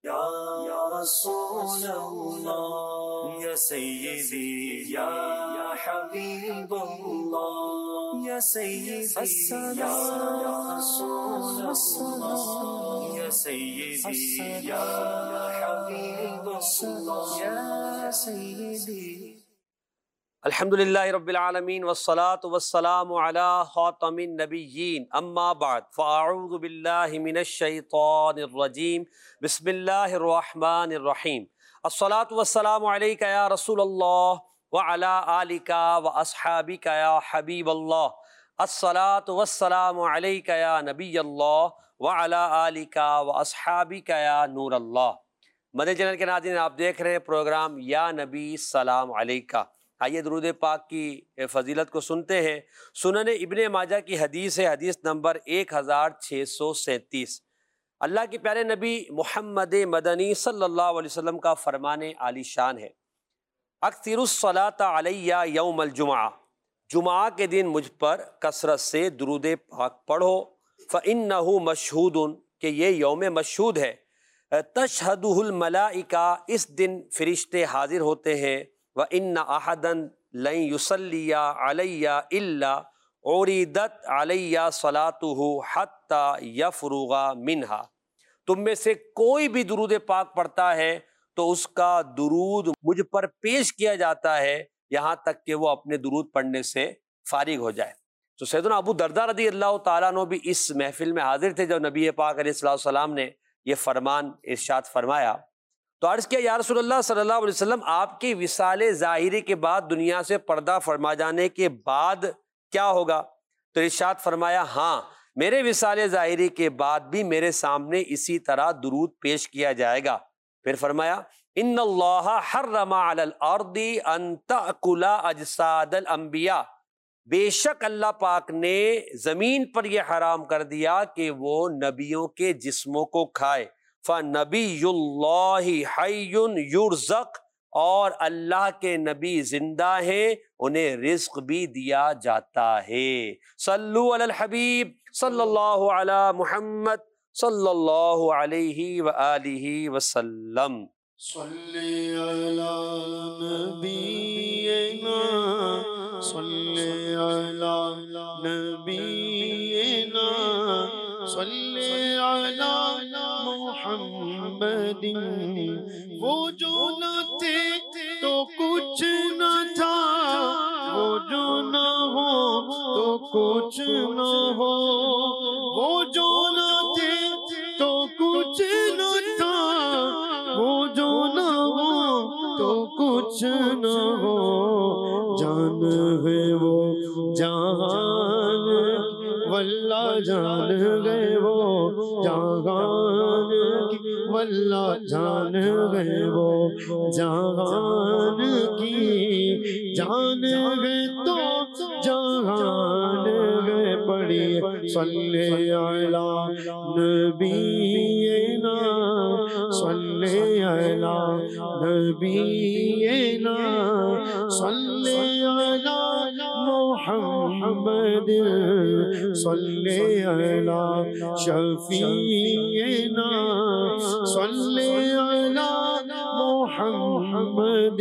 یا رسول اللہ، یا سیدی یا حبیب اللہ، یا سیدی یا رسول اللہ، یا سیدی یا حبیب اللہ، یا سیدی۔ الحمدللہ رب العالمین والصلاة والسلام علی خاتم النبیین، اما بعد فاعوذ باللہ من الشیطان الرجیم، بسم اللہ الرحمن الرحیم۔ الصلاة والسلام علیک یا رسول اللہ وعلی آلک واصحابک یا حبیب اللہ، الصلاة والسلام علیک یا نبی اللہ وعلی آلک واصحابک یا نور اللہ۔ مدنی چینل کے ناظرین، آپ دیکھ رہے ہیں پروگرام یا نبی سلام علیکہ۔ آئیے درود پاک کی فضیلت کو سنتے ہیں۔ سنن ابن ماجہ کی حدیث ہے، حدیث نمبر 1637۔ اللہ کے پیارے نبی محمد مدنی صلی اللہ علیہ وسلم کا فرمان عالی شان ہے، اکثر الصلاۃ علیہ یوم الجمعہ، جمعہ کے دن مجھ پر کثرت سے درود پاک پڑھو، فإنہ مشہود، کہ یہ یوم مشہود ہے، تشہدہ الملائکہ، اس دن فرشتے حاضر ہوتے ہیں، وَإِنَّ أَحَدًا لَن يُصَلِّيَ عَلَيَّ إِلَّا عُرِدَتْ عَلَيَّ صَلَاتُهُ حَتَّى يَفْرُغَ مِنْهَا، تم میں سے کوئی بھی درود پاک پڑھتا ہے تو اس کا درود مجھ پر پیش کیا جاتا ہے یہاں تک کہ وہ اپنے درود پڑھنے سے فارغ ہو جائے۔ تو سیدنا ابو درداء رضی اللہ تعالیٰ عنہ بھی اس محفل میں حاضر تھے جب نبی پاک علیہ السلام نے یہ فرمان ارشاد فرمایا۔ تو عرض کیا، یا رسول اللہ صلی اللہ علیہ وسلم، آپ کی وصال ظاہری کے بعد دنیا سے پردہ فرما جانے کے بعد کیا ہوگا؟ تو ارشاد فرمایا، ہاں، میرے وصال ظاہری کے بعد بھی میرے سامنے اسی طرح درود پیش کیا جائے گا۔ پھر فرمایا، ان اللہ حرم علی الارض ان تأکل اجساد الانبیاء، بے شک اللہ پاک نے زمین پر یہ حرام کر دیا کہ وہ نبیوں کے جسموں کو کھائے۔ فَنَبِيُّ اللَّهِ حَيٌّ يُرْزَقُ، اور اللہ کے نبی زندہ ہیں، انہیں رزق بھی دیا جاتا ہے۔ صلو علی الحبیب صلی اللہ علی محمد صلی اللہ علیہ وآلہ وسلم۔ صلی علی نبینا، صلی علی نبینا، صلی علی محمد۔ وہ جو نہ تھے تو کچھ نہ تھا، وہ جو نہ ہو تو کچھ نہ ہو، وہ جو نہ تھے تو کچھ نہ تھا، وہ جو نہ ہو تو کچھ نہ ہو، جان ہے وہ جہان، واللہ جان گئے وہ جہان کی، واللہ جان گئے وہ جہان کی، جان گئے تو جہان گئے۔ پڑھیے، صلی علی نبینا، صلی علی نبینا، صلی علی محمد، صلی علی شفیعنا، صلی علی محمد۔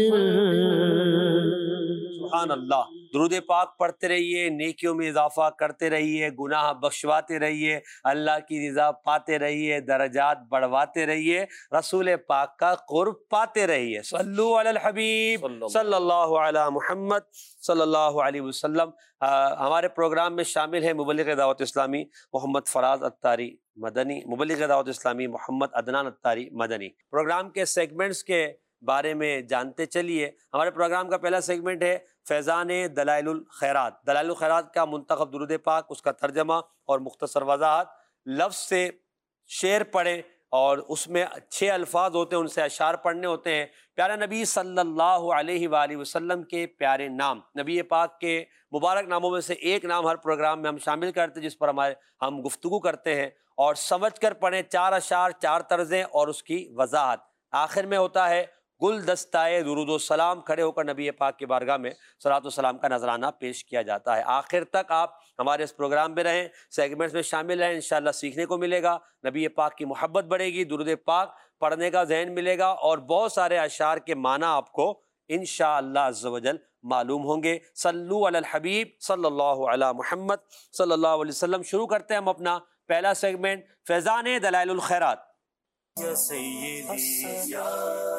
سبحان اللہ۔ درود پاک پڑھتے رہیے، نیکیوں میں اضافہ کرتے رہیے، گناہ بخشواتے رہیے، اللہ کی رضا پاتے رہیے، درجات بڑھواتے رہیے، رسول پاک کا قرب پاتے رہیے۔ صلو علی الحبیب صلی اللہ علی محمد صلی اللہ علیہ وسلم۔ ہمارے پروگرام میں شامل ہیں مبلغ دعوت اسلامی محمد فراز اتاری مدنی، مبلغ دعوت اسلامی محمد عدنان اتاری مدنی۔ پروگرام کے سیگمنٹس کے بارے میں جانتے چلیے۔ ہمارے پروگرام کا پہلا سیگمنٹ ہے فیضان دلائل الخیرات۔ دلائل الخیرات کا منتخب درود پاک، اس کا ترجمہ اور مختصر وضاحت، لفظ سے شعر پڑھیں اور اس میں 6 الفاظ ہوتے ہیں، ان سے اشعار پڑھنے ہوتے ہیں۔ پیارا نبی صلی اللہ علیہ وآلہ وسلم کے پیارے نام، نبی پاک کے مبارک ناموں میں سے ایک نام ہر پروگرام میں ہم شامل کرتے ہیں، جس پر ہم گفتگو کرتے ہیں، اور سمجھ کر پڑھیں۔ 4 اشعار، 4 طرزیں اور اس کی وضاحت۔ آخر میں ہوتا ہے گل دستائے درود و سلام کھڑے ہو کر نبی پاک کی بارگاہ میں صلوات و سلام کا نذرانہ پیش کیا جاتا ہے۔ آخر تک آپ ہمارے اس پروگرام میں رہیں، سیگمنٹس میں شامل رہیں، انشاءاللہ سیکھنے کو ملے گا، نبی پاک کی محبت بڑھے گی، درود پاک پڑھنے کا ذہن ملے گا، اور بہت سارے اشعار کے معنی آپ کو انشاءاللہ عز و جل معلوم ہوں گے۔ صلو علی الحبیب صلی اللہ علی محمد صلی اللہ علیہ وسلم۔ شروع کرتے ہیں ہم اپنا پہلا سیگمنٹ، فیضان دلائل الخیرات۔ یا سیدی یا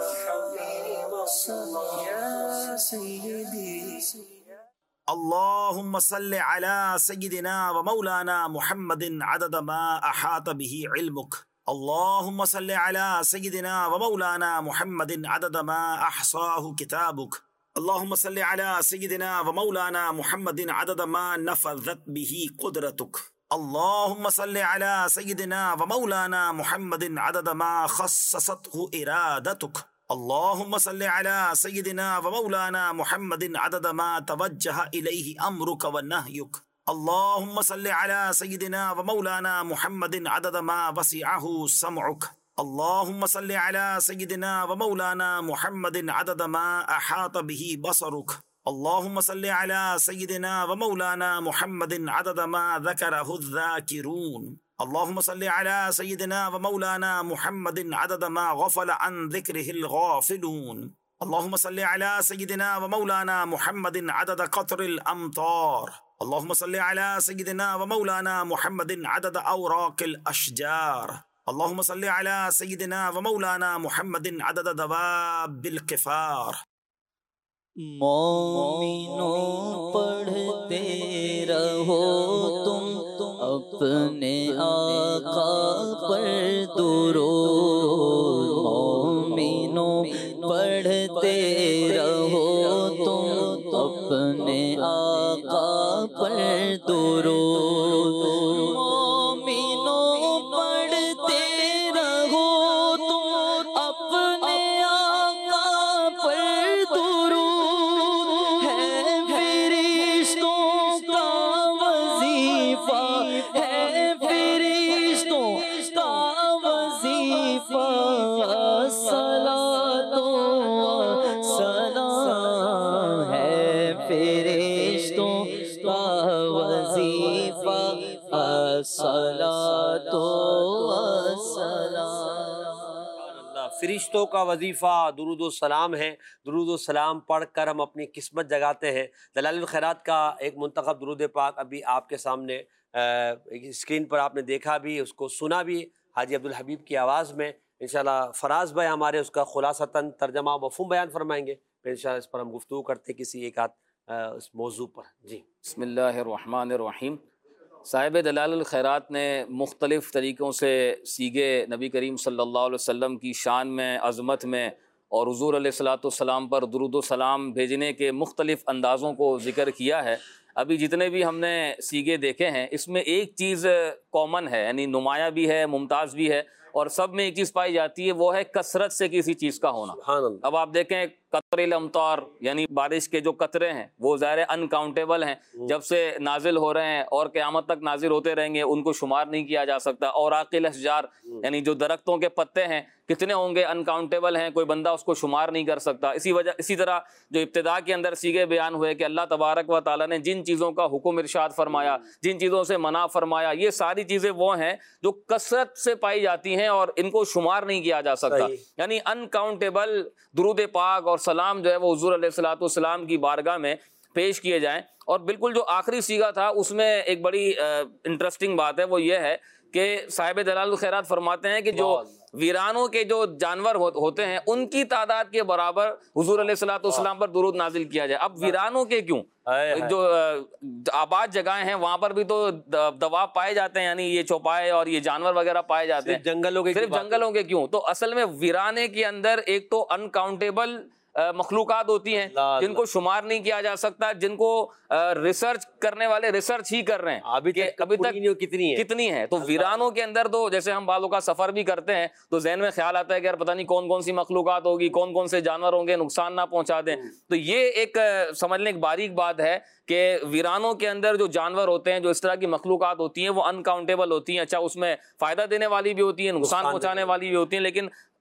سیدی اللہم صل علی سیدنا و مولانا محمد عدد ما احاط به علمک، اللہم صل علی سیدنا و مولانا محمد عدد ما احصاہ کتابک، اللہم صل علی سیدنا و مولانا محمد عدد ما نفذت به قدرتک، اللہم صل علی سیدنا و مولانا محمد عدد ما خصصته ارادتک، اللہم صل علی سیدنا و مولانا محمد عدد ما توجہ الیہ امرک و نہیک، اللہم صل علی سیدنا و مولانا محمد عدد ما وسعہ سمعک، اللہم صل علی سیدنا و مولانا محمد عدد ما احاط به بصرک، اللہم صل علی سیدنا و مولانا محمد عدد ما ذکرہ الذاکرون، اللہم صل علی سیدنا و مولانا محمد عدد ما غفل عن ذکرہ الغافلون، اللہم صل علی سیدنا و مولانا محمد عدد قطر الامطار، اللہم صل علی سیدنا و مولانا محمد عدد اوراق الاشجار، اللہم صل علی سیدنا و مولانا محمد عدد دواب القفار۔ مومنوں پڑھتے رہو تم اپنے آقا پر درود، مومنوں پڑھتے رہو تم اپنے آقا پر درود، مومنوں پڑھتے رہو تم اپنے آقا پر درود، فرشتوں کا وظیفہ درود و سلام ہے۔ درود و سلام پڑھ کر ہم اپنی قسمت جگاتے ہیں۔ دلائل الخیرات کا ایک منتخب درود پاک ابھی آپ کے سامنے اسکرین پر آپ نے دیکھا بھی، اس کو سنا بھی حاجی عبدالحبیب کی آواز میں۔ انشاءاللہ فراز بھائی ہمارے اس کا خلاصتاً ترجمہ مفہوم بیان فرمائیں گے، پھر انشاءاللہ اس پر ہم گفتگو کرتے کسی ایک اس موضوع پر۔ جی بسم اللہ الرحمن الرحیم۔ صاحب دلائل الخیرات نے مختلف طریقوں سے سیگے نبی کریم صلی اللہ علیہ وسلم کی شان میں، عظمت میں، اور حضور علیہ الصلوۃ والسلام پر درود و سلام بھیجنے کے مختلف اندازوں کو ذکر کیا ہے۔ ابھی جتنے بھی ہم نے سیگے دیکھے ہیں اس میں ایک چیز کامن ہے، یعنی نمایاں بھی ہے، ممتاز بھی ہے، اور سب میں ایک چیز پائی جاتی ہے، وہ ہے کثرت سے کسی چیز کا ہونا۔ سبحان اللہ۔ اب آپ دیکھیں قطر الامطار، یعنی بارش کے جو قطرے ہیں وہ ظاہر انکاؤنٹیبل ہیں، جب سے نازل ہو رہے ہیں اور قیامت تک نازل ہوتے رہیں گے، ان کو شمار نہیں کیا جا سکتا۔ اوراق الاشجار، یعنی جو درختوں کے پتے ہیں کتنے ہوں گے، انکاؤنٹیبل ہیں، کوئی بندہ اس کو شمار نہیں کر سکتا۔ اسی طرح جو ابتدا کے اندر سیگے بیان ہوئے کہ اللہ تبارک و تعالیٰ نے جن چیزوں کا حکم ارشاد فرمایا، جن چیزوں سے منع فرمایا، یہ ساری چیزیں وہ ہیں جو کثرت سے پائی جاتی ہیں اور ان کو شمار نہیں کیا جا سکتا۔ یعنی انکاؤنٹیبل درود پاک اور سلام جو ہے وہ حضور علیہ الصلوۃ والسلام کی بارگاہ میں پیش کیے جائیں۔ اور بالکل جو آخری سیگا تھا اس میں ایک بڑی انٹرسٹنگ بات ہے، وہ یہ ہے کہ صاحب دلائل الخیرات فرماتے ہیں کہ جو ویرانوں کے جو جانور ہوتے ہیں ان کی تعداد کے برابر حضور علیہ الصلوۃ والسلام پر درود نازل کیا جائے۔ اب ویرانوں کے کیوں، جو آباد جگہیں ہیں وہاں پر بھی تو دواب پائے جاتے ہیں، یعنی یہ چوپائے اور یہ جانور وغیرہ پائے جاتے ہیں، صرف جنگلوں کے کیوں؟ تو اصل میں ویرانے کے اندر ایک تو انکاؤنٹیبل مخلوقات ہوتی ہیں جن کو شمار نہیں کیا جا سکتا، جن کو ریسرچ کرنے والے ریسرچ ہی کر رہے ہیں ابھی تک کتنی ہے۔ تو ویرانوں کے اندر تو جیسے ہم بعضوں کا سفر بھی کرتے ہیں تو ذہن میں خیال آتا ہے کہ یار پتہ نہیں کون کون سی مخلوقات ہوگی، کون کون سے جانور ہوں گے، نقصان نہ پہنچا دیں۔ تو یہ ایک سمجھنے ایک باریک بات ہے کہ ویرانوں کے اندر جو جانور ہوتے ہیں، جو اس طرح کی مخلوقات ہوتی ہیں، وہ انکاؤنٹیبل ہوتی ہیں۔ اچھا، اس میں فائدہ دینے والی بھی ہوتی ہیں، نقصان پہنچانے والی بھی ہوتی ہیں، لیکن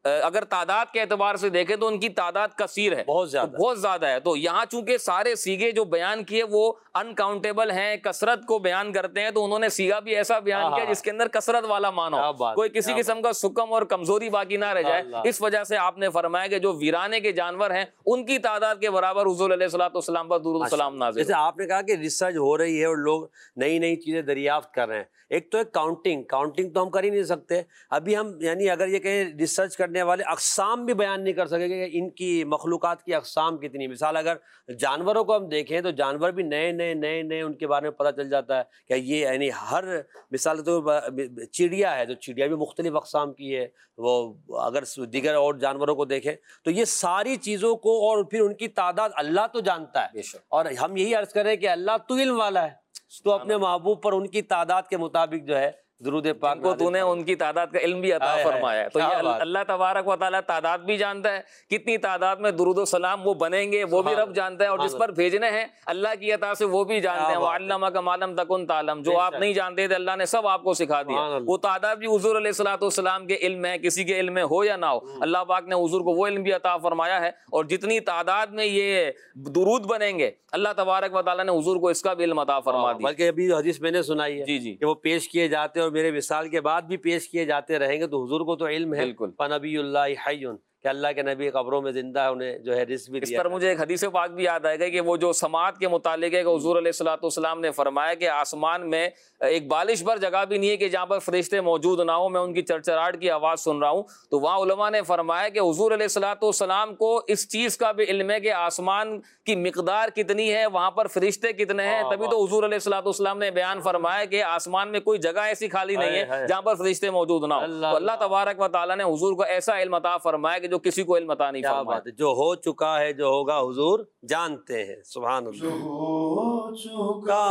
اگر تعداد کے اعتبار سے دیکھیں تو ان کی تعداد کثیر ہے، بہت زیادہ، بہت زیادہ ہے. تو یہاں چونکہ سارے سیگے جو بیان کیے وہ انکاؤنٹیبل ہیں، کثرت کو بیان کرتے ہیں، تو انہوں نے سیگا بھی ایسا بیان کیا جس کے اندر کثرت والا معنی ہو، کوئی کسی قسم کا سکم اور کمزوری باقی نہ رہ جائے. اس وجہ سے آپ نے فرمایا کہ جو ویرانے کے جانور ہیں ان کی تعداد کے برابر حضور علیہ الصلوۃ والسلام پر درود و سلام نازل. جیسے آپ نے کہا کہ ریسرچ ہو رہی ہے اور لوگ نئی نئی چیزیں دریافت کر رہے ہیں. ایک تو ہے کاؤنٹنگ تو ہم کر ہی نہیں سکتے ابھی ہم، یعنی اگر یہ کہیں ریسرچ کرنے والے اقسام بھی بیان نہیں کر سکیں کہ ان کی مخلوقات کی اقسام کتنی. مثال اگر جانوروں کو ہم دیکھیں تو جانور بھی نئے نئے ان کے بارے میں پتہ چل جاتا ہے کہ یہ، یعنی ہر مثال تو چڑیا ہے تو چڑیا بھی مختلف اقسام کی ہے، وہ اگر دیگر اور جانوروں کو دیکھیں تو یہ ساری چیزوں کو، اور پھر ان کی تعداد اللہ تو جانتا ہے. اور ہم یہی عرض کریں کہ اللہ تو علم والا ہے، تو اپنے محبوب پر ان کی تعداد کے مطابق جو ہے درود پاک کو تو نے ان کی تعداد کا علم بھی عطا فرمایا ہے. تو یہ اللہ تبارک و تعالیٰ تعداد بھی جانتا ہے، کتنی تعداد میں درود و سلام وہ بنیں گے وہ بھی رب جانتا ہے، اور جس پر بھیجنے ہیں اللہ کی عطا سے وہ بھی جانتے ہیں. وَعَلَّمَكَ مَا لَمْ تَكُنْ تَعْلَمْ، جو آپ نہیں جانتے تھے اللہ نے سب آپ کو سکھا دیا. وہ تعداد بھی حضور علیہ الصلوۃ والسلام کے علم ہے، کسی کے علم میں ہو یا نہ ہو، اللہ پاک نے حضور کو وہ علم بھی عطا فرمایا ہے. اور جتنی تعداد میں یہ درود بنیں گے اللہ تبارک و تعالیٰ نے حضور کو اس کا بھی علم عطا فرما دیا. بلکہ ابھی حدیث میں نے سنائی ہے جی کہ وہ پیش کیے جاتے ہیں اور میرے وصال کے بعد بھی پیش کیے جاتے رہیں گے. تو حضور کو تو علم ہے، بالکل، فنبی اللہ حی، کہ اللہ کے نبی قبروں میں زندہ ہے، انہیں جو ہے رزق بھی دیا. اس پر مجھے ایک حدیث پاک بھی یاد آئے گا کہ وہ جو سماعت کے متعلق ہے کہ حضور علیہ الصلوۃ والسلام نے فرمایا کہ آسمان میں ایک بالش بھر جگہ بھی نہیں ہے کہ جہاں پر فرشتے موجود نہ ہوں، میں ان کی چڑچڑاہٹ کی آواز سن رہا ہوں. تو وہاں علماء نے فرمایا کہ حضور علیہ الصلوۃ والسلام کو اس چیز کا بھی علم ہے کہ آسمان کی مقدار کتنی ہے، وہاں پر فرشتے کتنے ہیں. تبھی تو حضور علیہ الصلوۃ والسلام نے بیان فرمایا کہ آسمان میں کوئی جگہ ایسی خالی نہیں ہے جہاں پر فرشتے موجود نہ ہوں. تو اللہ تبارک و تعالیٰ نے حضور کو ایسا علم عطا فرمایا کہ جو کسی کو علم عطا نہیں فرمایا. جو ہو چکا ہے، جو ہوگا حضور جانتے ہیں. سبحان اللہ. جو ہو چکا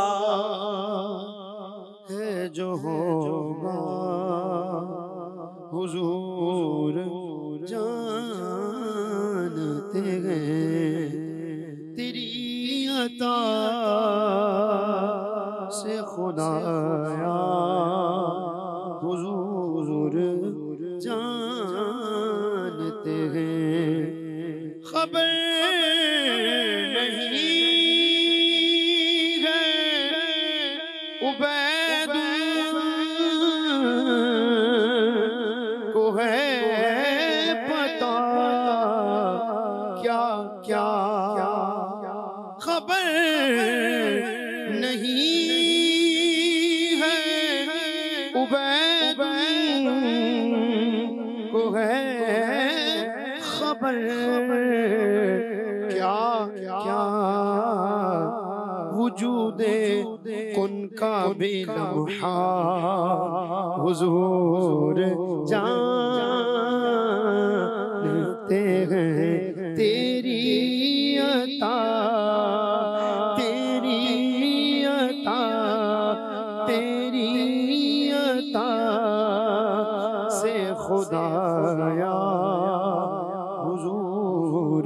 ہے، جو ہوگا حضور جانتے ہیں. تیری عطا سے خدایا حضور جانتے ہیں. خبر نہیں ہے عبید کو ہے پتا کیا کیا، خبر نہیں ہے عبید کو ہے خبر کیا کیا، وجود کن کا بھی لمحہ حضور جانتے ہیں. تیری عطا تیری عطا تیری عطا سے خدایا حضور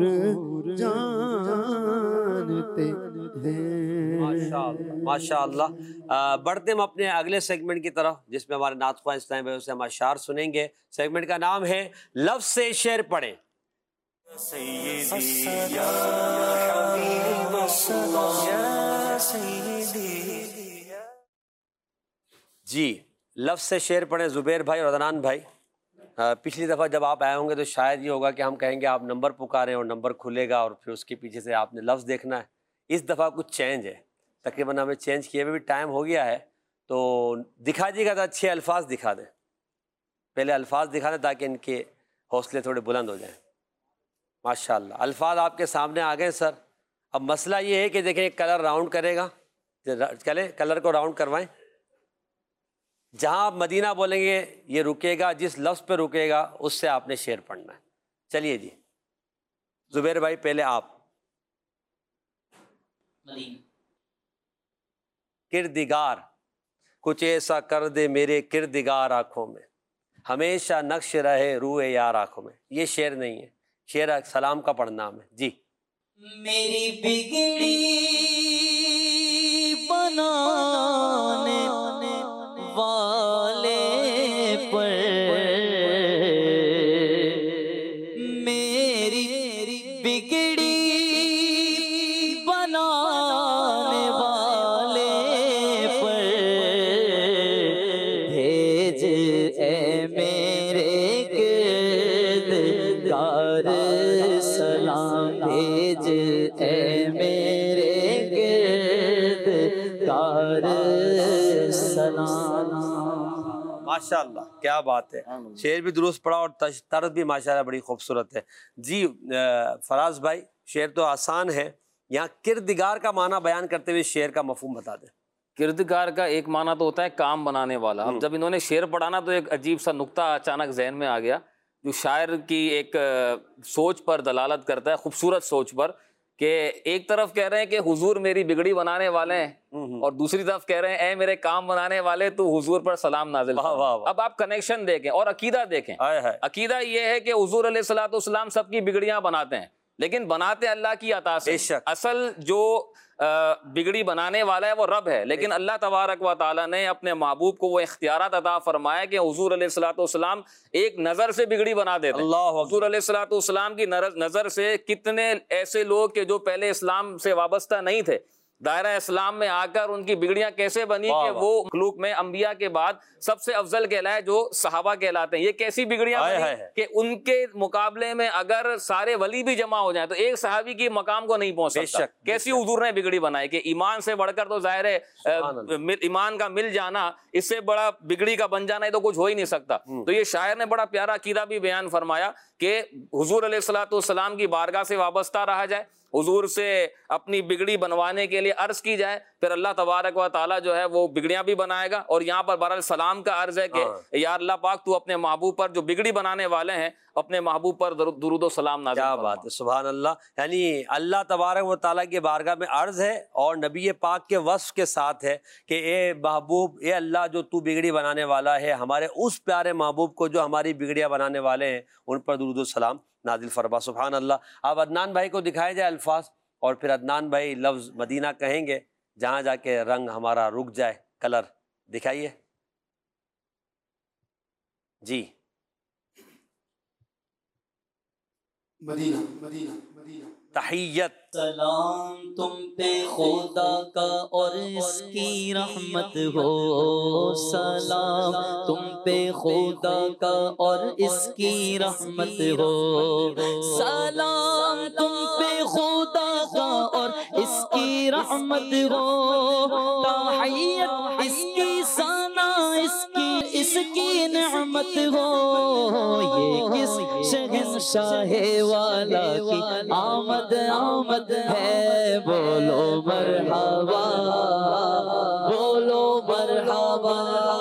جانتے ہیں. ماشاء اللہ. بڑھتے ہم اپنے اگلے سیگمنٹ کی طرف جس میں ہمارے نعت خواہ اسلام بھائی سے ہم اشعار سنیں گے. سیگمنٹ کا نام ہے لفظ سے شعر پڑھیں. جی، لفظ سے شعر پڑھیں. زبیر بھائی اور عدنان بھائی، پچھلی دفعہ جب آپ آئے ہوں گے تو شاید یہ ہوگا کہ ہم کہیں گے آپ نمبر پکاریں اور نمبر کھلے گا اور پھر اس کے پیچھے سے آپ نے لفظ دیکھنا ہے. اس دفعہ کچھ چینج ہے، تقریباً ہمیں چینج کیے ہوئے بھی ٹائم ہو گیا ہے. تو دکھا دیجیے گا تو اچھے الفاظ دکھا دیں. پہلے الفاظ دکھا دیں تاکہ ان کے حوصلے تھوڑے بلند ہو جائیں. ماشاء اللہ، الفاظ آپ کے سامنے آ گئے سر. اب مسئلہ یہ ہے کہ دیکھیں کلر راؤنڈ کرے گا، چلے کلر کو راؤنڈ کروائیں. جہاں آپ مدینہ بولیں گے یہ رکے گا، جس لفظ پہ رکے گا اس سے آپ نے شعر پڑھنا ہے. چلیے جی زبیر بھائی پہلے آپ. کردگار، کچھ ایسا کر دے میرے کردگار آنکھوں میں، ہمیشہ نقش رہے روئے یار آنکھوں میں. یہ شعر نہیں ہے، شعر سلام کا پڑھنام ہے. جی. میری بگڑی بنانے والے پر گار سلام بھیج اے میرے گردگار سلام. ماشاءاللہ کیا بات ہے، شعر بھی درست پڑھا اور طرز بھی ماشاءاللہ بڑی خوبصورت ہے. جی فراز بھائی، شعر تو آسان ہے، یہاں کردگار کا معنی بیان کرتے ہوئے شعر کا مفہوم بتا دیں. کردگار کا ایک معنی تو ہوتا ہے کام بنانے والا. اب جب انہوں نے شعر پڑھا نا تو ایک عجیب سا نقطہ اچانک ذہن میں آ گیا جو شاعر کی ایک سوچ پر دلالت کرتا ہے، خوبصورت سوچ پر، کہ ایک طرف کہہ رہے ہیں کہ حضور میری بگڑی بنانے والے ہیں اور دوسری طرف کہہ رہے ہیں اے میرے کام بنانے والے تو حضور پر سلام نازل فرما. اب آپ کنیکشن دیکھیں اور عقیدہ دیکھیں. عقیدہ یہ ہے کہ حضور علیہ الصلوۃ والسلام سب کی بگڑیاں بناتے ہیں لیکن بناتے اللہ کی عطا سے. اصل جو بگڑی بنانے والا ہے وہ رب ہے، لیکن اللہ تبارک و تعالیٰ نے اپنے محبوب کو وہ اختیارات عطا فرمایا کہ حضور علیہ الصلوۃ والسلام ایک نظر سے بگڑی بنا دیتے ہیں. حضور علیہ الصلوۃ والسلام کی نظر سے کتنے ایسے لوگ کہ جو پہلے اسلام سے وابستہ نہیں تھے دائرہ اسلام میں آ کر ان کی بگڑیاں کیسے بنی کہ وہ مخلوق میں انبیاء کے بعد سب سے افضل کہلائے جو صحابہ کہلاتے ہیں. یہ کیسی بگڑیاں بنی کہ ان کے مقابلے میں اگر سارے ولی بھی جمع ہو جائیں تو ایک صحابی کی مقام کو نہیں پہنچ سکتا. کیسی حضور نے بگڑی بنائی کہ ایمان سے بڑھ کر تو ظاہر ہے ایمان کا مل جانا، اس سے بڑا بگڑی کا بن جانا تو کچھ ہو ہی نہیں سکتا. تو یہ شاعر نے بڑا پیارا عقیدہ بھی بیان فرمایا کہ حضور علیہ الصلوۃ والسلام کی بارگاہ سے وابستہ رہا جائے، حضور سے اپنی بگڑی بنوانے کے لیے عرض کی جائے، پھر اللہ تبارک و تعالیٰ جو ہے وہ بگڑیاں بھی بنائے گا. اور یہاں پر بہرحال سلام کا عرض ہے کہ یا اللہ پاک تو اپنے محبوب پر جو بگڑی بنانے والے ہیں اپنے محبوب پر درود و سلام نازل فرما. کیا بات ہے، سبحان اللہ. یعنی اللہ تبارک و تعالیٰ کی بارگاہ میں عرض ہے اور نبی پاک کے وصف کے ساتھ ہے کہ اے محبوب، اے اللہ جو تو بگڑی بنانے والا ہے، ہمارے اس پیارے محبوب کو جو ہماری بگڑیاں بنانے والے ہیں ان پر درود و سلام نازل فرما. سبحان اللہ. اب عدنان بھائی کو دکھائے جائے الفاظ اور پھر عدنان بھائی لفظ مدینہ کہیں گے جہاں جا کے رنگ ہمارا رک جائے. کلر دکھائیے جی. مدینہ مدینہ مدینہ. تحیت. سلام تم پہ خدا کا اور اس کی رحمت ہو، سلام تم پہ خدا کا اور اس کی رحمت ہو، سلام تم پہ خدا کا اور اس کی رحمت ہو، تحیت اس کی ثنا اس کی نعمت ہو. یہ کس شہنشاہ والا کی آمد آمد ہے، بولو مرحبا بولو مرحبا.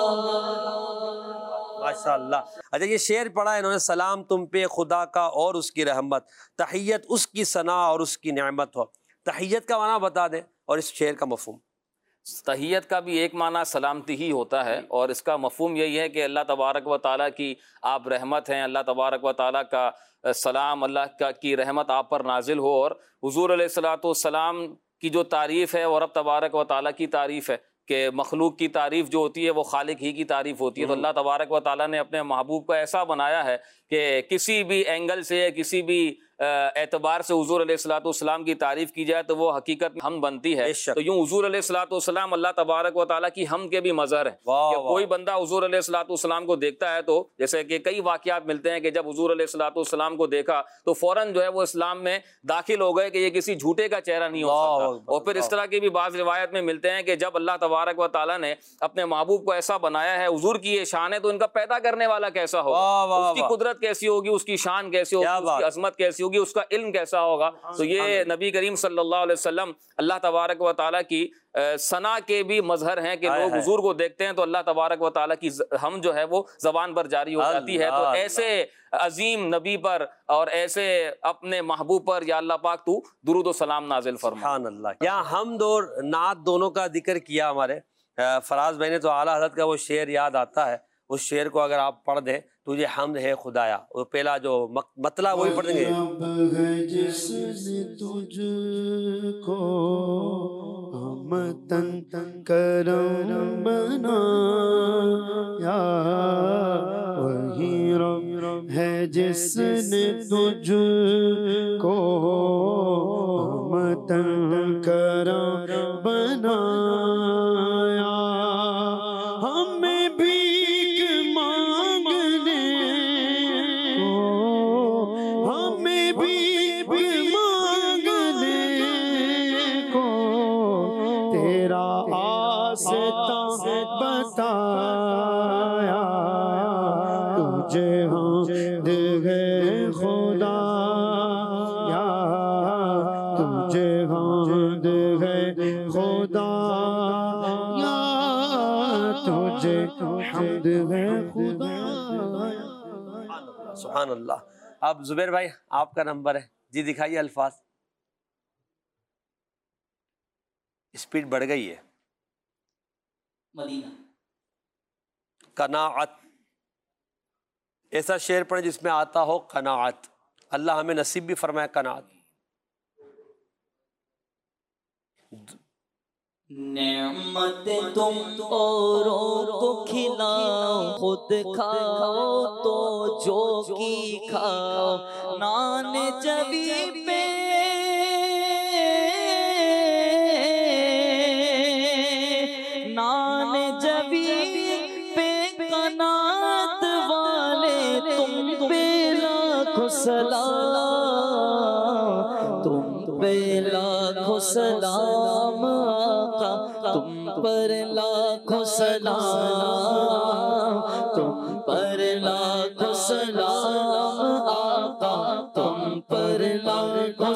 ماشاءاللہ. اچھا یہ شعر پڑھا ہے انہوں نے، سلام تم پہ خدا کا اور اس کی رحمت، تحیت اس کی ثنا اور اس کی نعمت ہو. تحیت کا معنی بتا دیں اور اس شعر کا مفہوم. تحیت کا بھی ایک معنی سلامتی ہی ہوتا ہے اور اس کا مفہوم یہی ہے کہ اللہ تبارک و تعالیٰ کی آپ رحمت ہیں، اللہ تبارک و تعالیٰ کا سلام، اللہ کی رحمت آپ پر نازل ہو. اور حضور علیہ الصلوۃ والسلام کی جو تعریف ہے وہ رب تبارک و تعالیٰ کی تعریف ہے کہ مخلوق کی تعریف جو ہوتی ہے وہ خالق ہی کی تعریف ہوتی ہے. تو اللہ تبارک و تعالیٰ نے اپنے محبوب کو ایسا بنایا ہے کہ کسی بھی اینگل سے، کسی بھی اعتبار سے حضور علیہ الصلوۃ والسلام کی تعریف کی جائے تو وہ حقیقت میں حمد بنتی ہے. تو یوں حضور علیہ الصلوۃ والسلام اللہ تبارک و تعالیٰ کی حمد کے بھی مظہر ہیں. کوئی بندہ حضور علیہ الصلوۃ والسلام کو دیکھتا ہے تو جیسے کہ کئی واقعات ملتے ہیں کہ جب حضور علیہ الصلوۃ والسلام کو دیکھا تو فوراً جو ہے وہ اسلام میں داخل ہو گئے کہ یہ کسی جھوٹے کا چہرہ نہیں ہو سکتا. اور پھر اس طرح کی بھی بعض روایت میں ملتے ہیں کہ جب اللہ تبارک و تعالیٰ نے اپنے محبوب کو ایسا بنایا ہے، حضور کی یہ شان ہے، تو ان کا پیدا کرنے والا کیسا ہوگا، اس کی قدرت کیسی ہوگی، اس کی شان کیسی ہوگی، اس کی عظمت کیسی ہوگی، اس کا علم کیسا ہوگا. تو یہ نبی کریم صلی اللہ علیہ وسلم اللہ تبارک و تعالیٰ کی ثنا کے بھی مظہر ہیں کہ لوگ حضور کو دیکھتے ہیں تو اللہ تبارک و تعالیٰ کی ہم جو ہے وہ زبان پر جاری ہو جاتی ہے. تو ایسے عظیم نبی پر اور ایسے اپنے محبوب پر یا اللہ پاک تو درود و سلام نازل فرما. سبحان اللہ. یہاں حمد اور نعت دونوں کا ذکر کیا ہمارے فراز بھائی نے تو اعلیٰ حضرت کا وہ شعر یاد آتا ہے. اس شعر کو اگر آپ پڑھ دیں، تجھے حمد ہے خدایا، وہ پہلا جو مطلع وہی پڑھ دیں گے. رب ہے جس نے تجھ کو ہمتن کرم بنایا، وہی رب ہے جس نے تجھ کو ہمتن کرم بنایا. ہمیں بھیک مانگنے کو ہے خدا یا تجھے حمد ہے خدا یا تجھے حمد ہے خدا. سبحان اللہ. اب زبیر بھائی آپ کا نمبر ہے جی، دکھائیے الفاظ. اسپیڈ بڑھ گئی ہے. مدینہ. قناعت، ایسا شعر پڑھیں جس میں آتا ہو قناعت. اللہ ہمیں نصیب بھی فرمائے قناعت. نعمت تم اوروں کو کھلاؤ، خود کھاؤ تو جو کی کھاؤ. نان جبی پہ نان جبی پہ قناعت والے تم پہ لاکھوں سلام، تم پہ لاکھوں سلام آقا، تم پر لاکھوں سلام، تم پر لاکھوں سلام آقا، تم پر لاکھوں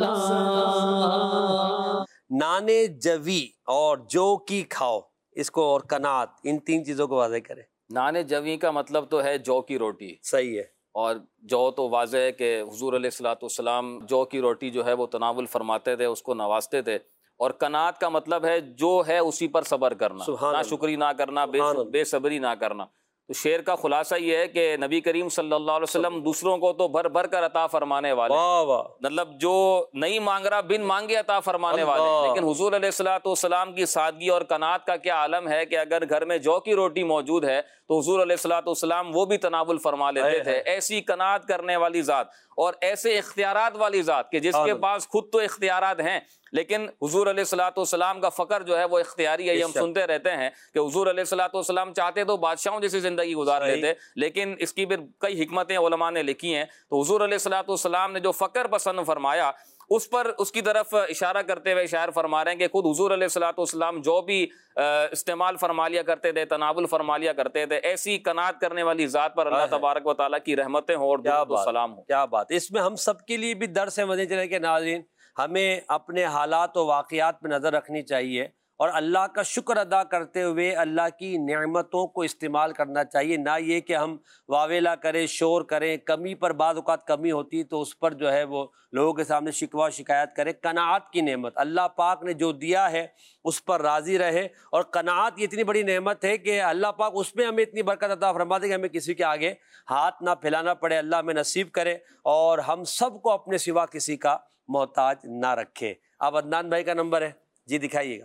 سلام. نانے جوی اور جو کی کھاؤ، اس کو اور قناعت، ان تین چیزوں کو واضح کریں. نان جوی کا مطلب تو ہے جو کی روٹی، صحیح ہے. اور جو تو واضح ہے کہ حضور علیہ الصلوۃ والسلام جو کی روٹی جو ہے وہ تناول فرماتے تھے، اس کو نوازتے تھے. اور قناعت کا مطلب ہے جو ہے اسی پر صبر کرنا، نہ شکری نہ کرنا، بے صبری نہ کرنا. تو شعر کا خلاصہ یہ ہے کہ نبی کریم صلی اللہ علیہ وسلم دوسروں کو تو بھر بھر کر عطا فرمانے والے، مطلب جو نہیں مانگ رہا بن مانگے عطا فرمانے والے. لیکن حضور علیہ الصلوۃ والسلام کی سادگی اور قناعت کا کیا عالم ہے کہ اگر گھر میں جو کی روٹی موجود ہے تو حضور علیہ الصلوۃ والسلام وہ بھی تناول فرما لیتے تھے. ایسی قناعت کرنے والی ذات اور ایسے اختیارات والی ذات کہ جس کے پاس خود تو اختیارات ہیں، لیکن حضور علیہ الصلوۃ والسلام کا فقر جو ہے وہ اختیاری ہے. یہ ہم سنتے رہتے ہیں کہ حضور علیہ الصلوۃ والسلام چاہتے تو بادشاہوں جیسی زندگی گزار لیتے، لیکن اس کی بھی کئی حکمتیں علماء نے لکھی ہیں. تو حضور علیہ الصلوۃ والسلام نے جو فقر پسند فرمایا اس پر اس کی طرف اشارہ کرتے ہوئے شاعر فرما رہے ہیں کہ خود حضور علیہ الصلوۃ والسلام جو بھی استعمال فرما لیا کرتے تھے، تناول فرما لیا کرتے تھے، ایسی قناعت کرنے والی ذات پر اللہ تبارک و تعالیٰ کی رحمتیں ہوں اور درود و سلام ہوں. کیا بات. اس میں ہم سب کے لیے بھی درس ہے مدنی چینل کے ناظرین. ہمیں اپنے حالات و واقعات پہ نظر رکھنی چاہیے اور اللہ کا شکر ادا کرتے ہوئے اللہ کی نعمتوں کو استعمال کرنا چاہیے، نہ یہ کہ ہم واویلا کریں، شور کریں. کمی پر بعض اوقات کمی ہوتی تو اس پر جو ہے وہ لوگوں کے سامنے شکوہ شکایت کرے. قناعت کی نعمت اللہ پاک نے جو دیا ہے اس پر راضی رہے. اور قناعت یہ اتنی بڑی نعمت ہے کہ اللہ پاک اس میں ہمیں اتنی برکت عطا فرما دے کہ ہمیں کسی کے آگے ہاتھ نہ پھیلانا پڑے. اللہ ہمیں نصیب کرے اور ہم سب کو اپنے سوا کسی کا محتاج نہ رکھے. اب عدنان بھائی کا نمبر ہے جی، دکھائیے گا.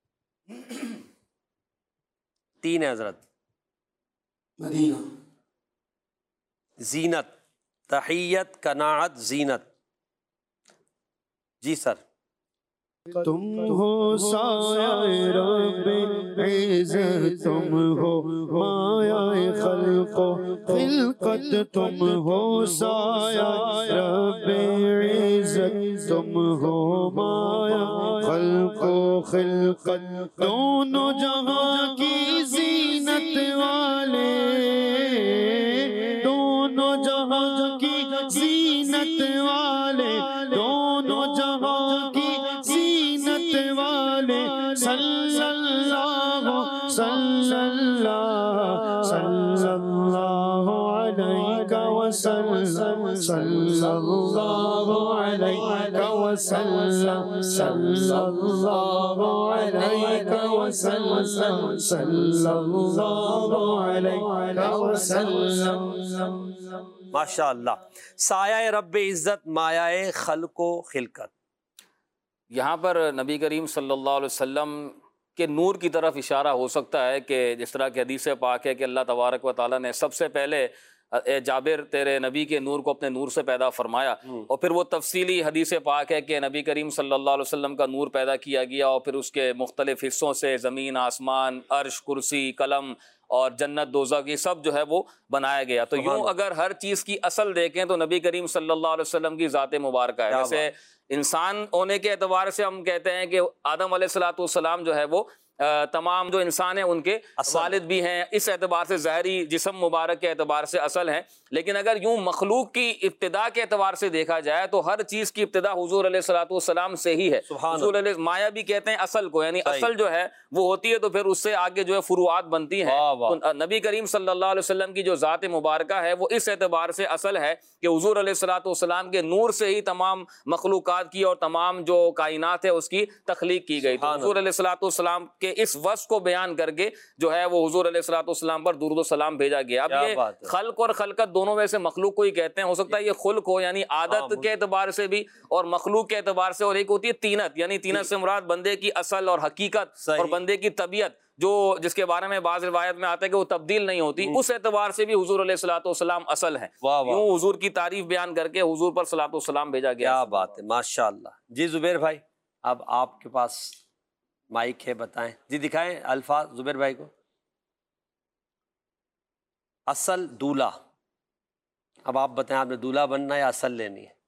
3 ہے حضرت. مدینہ. زینت، تحیت، قناعت، زینت. جی سر. تم ہو سایہ رب عزت، تم ہو مایہ خلق و خلقت، تم ہو سایہ رب عزت، تم ہو مایہ خلق و خلقت. دونوں جہاں کی زینت والے، دونوں جہاں کی زینت والے، دونوں جہاں کی زینت والے. صلی اللہ صلی اللہ صلی اللہ علیہ وسلم، صلی اللہ علیہ وسلم، صلی اللہ علیہ وسلم، صلی اللہ علیہ وسلم. ماشاء اللہ. سایہ رب عزت، مایہ خلق و خلقت. یہاں پر نبی کریم صلی اللہ علیہ وسلم کے نور کی طرف اشارہ ہو سکتا ہے کہ جس طرح کہ حدیث پاک ہے کہ اللہ تبارک و تعالیٰ نے سب سے پہلے اے جابر تیرے نبی کے نور کو اپنے نور سے پیدا فرمایا، اور پھر وہ تفصیلی حدیث پاک ہے کہ نبی کریم صلی اللہ علیہ وسلم کا نور پیدا کیا گیا اور پھر اس کے مختلف حصوں سے زمین، آسمان، عرش، کرسی، قلم اور جنت، دوزخ، یہ سب جو ہے وہ بنایا گیا. تو یوں اگر ہر چیز کی اصل دیکھیں تو نبی کریم صلی اللہ علیہ وسلم کی ذات مبارکہ ہے. جیسے انسان ہونے کے اعتبار سے ہم کہتے ہیں کہ آدم علیہ الصلوۃ والسلام جو ہے وہ تمام جو انسان ہیں ان کے والد بھی ہیں، اس اعتبار سے ظاہری جسم مبارک کے اعتبار سے اصل ہیں. لیکن اگر یوں مخلوق کی ابتدا کے اعتبار سے دیکھا جائے تو ہر چیز کی ابتدا حضور علیہ الصلوۃ والسلام سے ہی ہے. حضور علیہ مایا بھی کہتے ہیں اصل کو، یعنی اصل جو ہے وہ ہوتی ہے تو پھر اس سے آگے جو ہے فروعات بنتی ہیں. تو نبی کریم صلی اللہ علیہ وسلم کی جو ذات مبارکہ ہے وہ اس اعتبار سے اصل ہے کہ حضور علیہ الصلوۃ والسلام کے نور سے ہی تمام مخلوقات کی اور تمام جو کائنات ہے اس کی تخلیق کی گئی. تو حضور علیہ الصلوۃ والسلام کے اس وصف کو بیان کر کے جو ہے وہ حضور علیہ الصلوۃ والسلام پر درود و سلام بھیجا گیا. اب یہ خلق اور خلقت دونوں میں سے مخلوق کو ہی کہتے ہیں. ہو سکتا ہے یہ خلق ہو یعنی عادت کے اعتبار سے بھی اور مخلوق کے اعتبار سے، اور ایک ہوتی ہے تینت، یعنی تینت سے مراد بندے کی اصل اور حقیقت اور بندے کی طبیعت جو جس کے بارے میں بعض روایت میں آتا ہے کہ وہ تبدیل نہیں ہوتی. اس اعتبار سے بھی حضور علیہ الصلوۃ والسلام اصل ہیں. یوں حضور کی تعریف بیان کر کے حضور پر صلاۃ والسلام بھیجا گیا. کیا بات ہے، ماشاءاللہ. جی زبیر بھائی، اب آپ کے پاس مائک ہے، بتائیں. جی دکھائیں الفاظ زبیر بھائی کو. اصل دولہا. اب آپ بتائیں، آپ نے دولہا بننا ہے یا اصل لینی ہے؟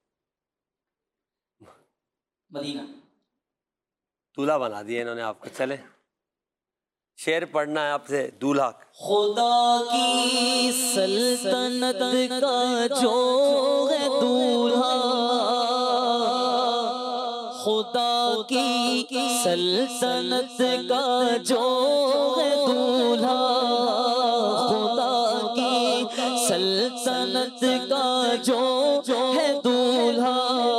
مدینہ. دولہا بنا دیا انہوں نے آپ کو. چلے شعر پڑھنا ہے آپ سے دولہا. خدا کی سلطنت کا جو ہے دولہا، خدا کی سلطنت کا جو ہے دولہا، خدا کی سلطنت کا جو ہے دولہا،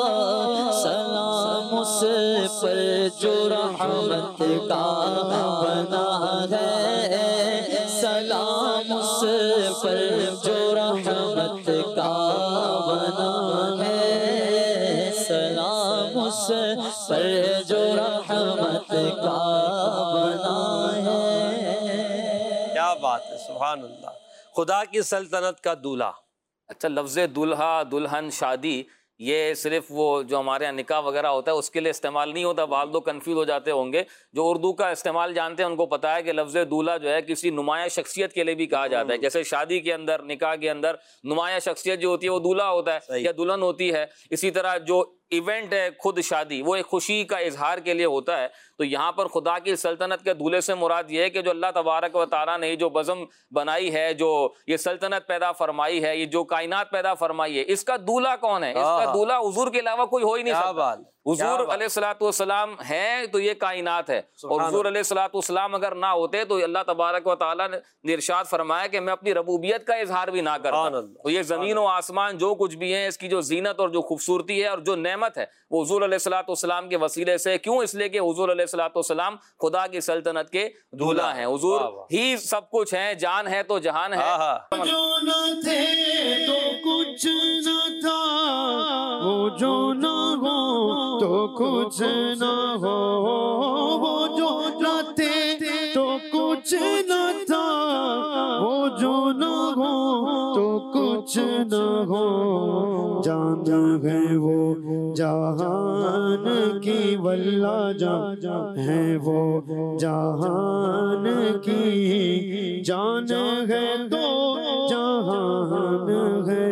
سلام اس پر جو رحمت کا بنا ہے، سلام اس پر جو رحمت کا بنا ہے، سلام اس پر جو رحمت کا بنا ہے. کیا بات ہے، سبحان اللہ. خدا کی سلطنت کا دولہا. اچھا، لفظ دلہا، دلہن، شادی، یہ صرف وہ جو ہمارے یہاں نکاح وغیرہ ہوتا ہے اس کے لیے استعمال نہیں ہوتا. بعض لوگ کنفیوز ہو جاتے ہوں گے. جو اردو کا استعمال جانتے ہیں ان کو پتا ہے کہ لفظ دولہا جو ہے کسی نمایاں شخصیت کے لیے بھی کہا جاتا ہے. جیسے شادی کے اندر، نکاح کے اندر نمایاں شخصیت جو ہوتی ہے وہ دولہا ہوتا ہے یا دلہن ہوتی ہے. اسی طرح جو ایونٹ ہے خود شادی، وہ ایک خوشی کا اظہار کے لیے ہوتا ہے. تو یہاں پر خدا کی سلطنت کے دولہے سے مراد یہ ہے کہ جو اللہ تبارک و تعالیٰ نے جو بزم بنائی ہے، جو یہ سلطنت پیدا فرمائی ہے، یہ جو کائنات پیدا فرمائی ہے، اس کا دولہا کون ہے؟ اس کا دولہا حضور کے علاوہ کوئی ہو ہی نہیں سکتا. حضور علیہ الصلوۃ والسلام ہے تو یہ کائنات ہے، اور حضور علیہ الصلوۃ والسلام اگر نہ ہوتے تو اللہ تبارک و تعالیٰ نے ارشاد فرمایا کہ میں اپنی ربوبیت کا اظہار بھی نہ کرتا. تو یہ زمین و آسمان جو کچھ بھی ہیں، اس کی جو زینت اور جو خوبصورتی ہے اور جو نعمت ہے وہ حضور علیہ الصلوۃ والسلام کے وسیلے سے. کیوں؟ اس لیے کہ حضور علیہ الصلوۃ والسلام خدا کی سلطنت کے دولہا ہیں. حضور ہی سب کچھ ہیں، جان ہے تو جہان ہے. جو نہ تھے تو کچھ نہ تھا، وہ جو نہ ہو تو کچھ نہ ہو، وہ جو نہ تھے تو کچھ نہ تھا، وہ جو نہ ہو تو کچھ نہ ہو. جان ہے وہ جہان کی، واللہ جان ہے وہ جہان کی، جان ہے تو جہان ہے.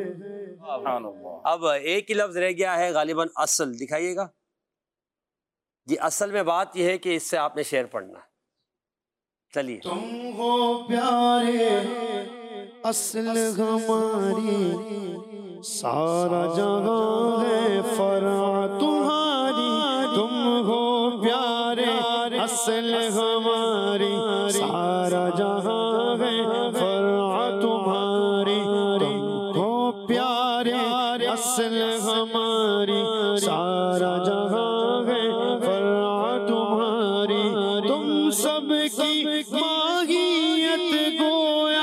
اب ایک ہی لفظ رہ گیا ہے غالباً، اصل. دکھائیے گا جی. اصل میں بات یہ ہے کہ اس سے آپ نے شعر پڑھنا ہے. چلیے. تم ہو پیارے اصل ہماری، سارا جہاں ہے فرع تمہاری. تم ہو پیارے اصل ہماری، سارا جہاں ہے فرع تمہاری. تم ہو پیارے اصل ہماری، سارا جہاں ہے فرع تمہاری. تم سب کی ماہیت گویا،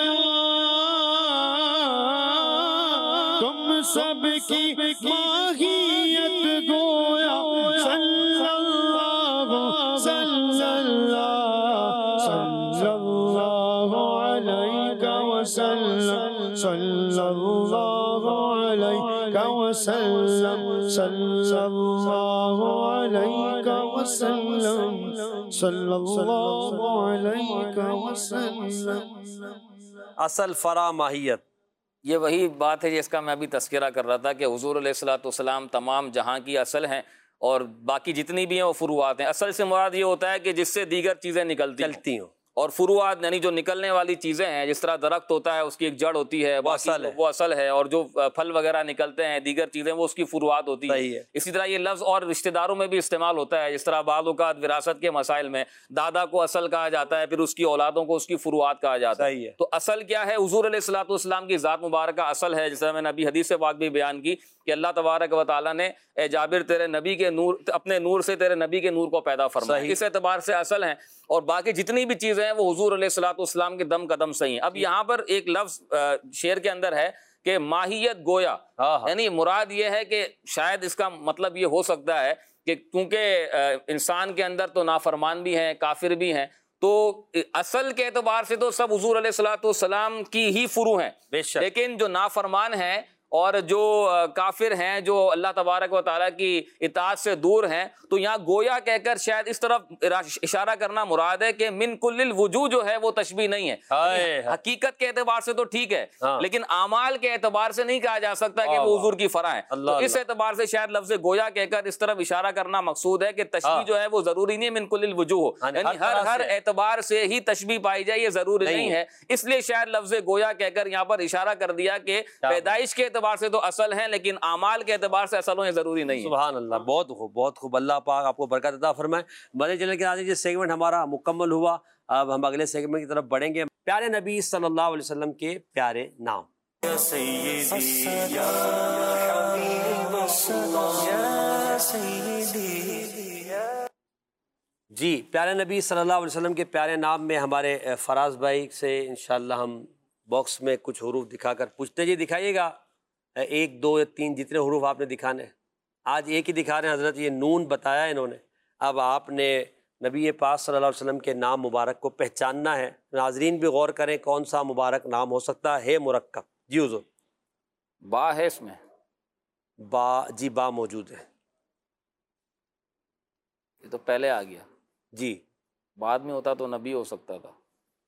تم سب کی ماہیت گویا. صلی اللہ صلی اللہ علیہ وسلم، صلی اللہ علیہ وسلم، صلی اللہ علیہ وسلم، صلی اللہ علیہ وسلم. اصل، فرع، ماہیت. یہ وہی بات ہے جس کا میں ابھی تذکرہ کر رہا تھا کہ حضور علیہ الصلوۃ والسلام تمام جہاں کی اصل ہیں، اور باقی جتنی بھی ہیں وہ فروعات ہیں. اصل سے مراد یہ ہوتا ہے کہ جس سے دیگر چیزیں نکلتی ہوں. اور فروعات یعنی جو نکلنے والی چیزیں ہیں، جس طرح درخت ہوتا ہے اس کی ایک جڑ ہوتی ہے، وہ اصل ہے، اور جو پھل وغیرہ نکلتے ہیں دیگر چیزیں وہ اس کی فروعات ہوتی ہے. اسی طرح یہ لفظ اور رشتہ داروں میں بھی استعمال ہوتا ہے، جس طرح بعض اوقات وراثت کے مسائل میں دادا کو اصل کہا جاتا ہے، پھر اس کی اولادوں کو اس کی فروعات کہا جاتا ہے. تو اصل کیا ہے؟ حضور علیہ الصلوۃ والسلام کی ذات مبارکہ اصل ہے، جس طرح میں نے ابھی حدیث پاک بھی بیان کی کہ اللہ تبارک و تعالیٰ نے اے جابر تیرے نبی کے نور، اپنے نور سے تیرے نبی کے نور کو پیدا فرمایا. اس اعتبار سے اصل ہیں، اور باقی جتنی بھی چیزیں ہیں وہ حضور علیہ الصلوۃ والسلام کے دم قدم صحیح ہیں. اب یہاں پر ایک لفظ شعر کے اندر ہے کہ ماہیت گویا، یعنی مراد یہ ہے کہ شاید اس کا مطلب یہ ہو سکتا ہے کہ کیونکہ انسان کے اندر تو نافرمان بھی ہیں، کافر بھی ہیں، تو اصل کے اعتبار سے تو سب حضور علیہ الصلوۃ والسلام کی ہی فروع ہیں، لیکن جو نافرمان ہیں اور جو کافر ہیں، جو اللہ تبارک و تعالیٰ کی اطاعت سے دور ہیں، تو یہاں گویا کہہ کر شاید اس طرف اشارہ کرنا مراد ہے کہ من کل الوجوہ جو ہے وہ تشبیہ نہیں ہے. حقیقت کے اعتبار سے تو ٹھیک ہے، لیکن اعمال کے اعتبار سے نہیں کہا جا سکتا کہ وہ حضور کی فرع ہے. تو اس اعتبار سے شاید لفظ گویا کہہ کر اس طرف اشارہ کرنا مقصود ہے کہ تشبیہ جو ہے وہ ضروری نہیں ہے من کل الوجوہ، یعنی ہر اعتبار سے ہی تشبیہ پائی جائے یہ ضروری نہیں ہے. اس لیے شاید لفظ گویا کہہ کر یہاں پر اشارہ کر دیا کہ پیدائش کے اعتبار سے تو اصل ہیں، لیکن اعمال کے اعتبار سے اصل ہونے ضروری نہیں ہے. سبحان اللہ، بہت خوب بہت خوب. اللہ پاک آپ کو برکت عطا فرمائے. مدنی چینل کے ناظرین، یہ سیگمنٹ ہمارا مکمل ہوا. اب ہم اگلے سیگمنٹ کی طرف بڑھیں گے. پیارے نبی صلی اللہ علیہ وسلم کے پیارے نام. جی، پیارے نبی صلی اللہ علیہ وسلم کے پیارے نام میں ہمارے فراز بھائی سے انشاءاللہ ہم باکس میں کچھ حروف دکھا کر پوچھتے. جی دکھائیے گا 1 2 یا 3 جتنے حروف آپ نے دکھانے. آج ایک ہی دکھا رہے ہیں حضرت. یہ نون بتایا انہوں نے. اب آپ نے نبی پاک صلی اللہ علیہ وسلم کے نام مبارک کو پہچاننا ہے. ناظرین بھی غور کریں کون سا مبارک نام ہو سکتا ہے مرکب. جی حضور. با ہے اس میں؟ با، جی با موجود ہے. یہ تو پہلے آ گیا. جی بعد میں ہوتا تو نبی ہو سکتا تھا.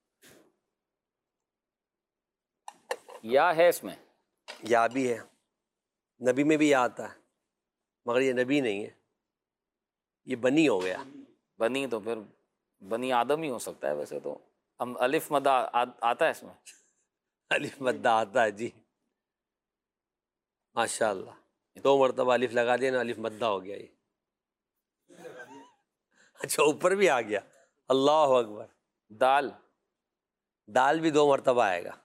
یا ہے اس میں؟ یا بھی ہے. نبی میں بھی یا آتا ہے، مگر یہ نبی نہیں ہے، یہ بنی ہو گیا. بنی تو پھر بنی آدم ہی ہو سکتا ہے. ویسے تو ہم الف مدہ آتا ہے اس میں؟ الف مدہ آتا ہے. جی ماشاء اللہ. 2 مرتبہ الف لگا دیا نا، الف مدہ ہو گیا. یہ اچھا اوپر بھی آ گیا. اللہ اکبر. دال، دال بھی 2 مرتبہ آئے گا.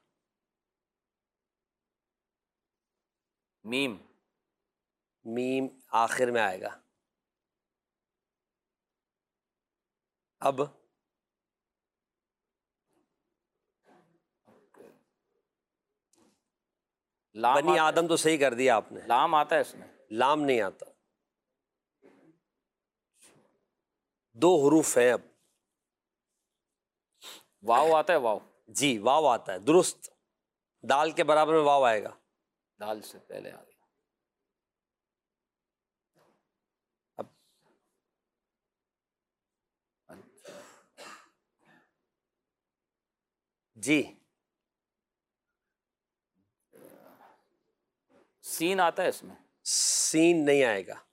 میم، میم آخر میں آئے گا. اب بنی آدم تو صحیح کر دیا آپ نے. لام آتا ہے اس میں؟ لام نہیں آتا. 2 حروف ہیں. اب واو آتا ہے؟ واو، جی واو آتا ہے درست. دال کے برابر میں واو آئے گا. دال سے پہلے آ گیا. اب جی سین آتا ہے اس میں؟ سین نہیں آئے گا.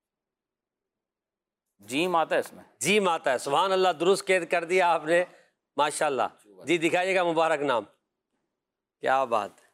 جیم آتا ہے اس میں؟ جیم آتا ہے. سبحان اللہ، درست قید کر دیا آپ نے ماشاءاللہ. جی دکھائیے گا مبارک نام. کیا بات ہے.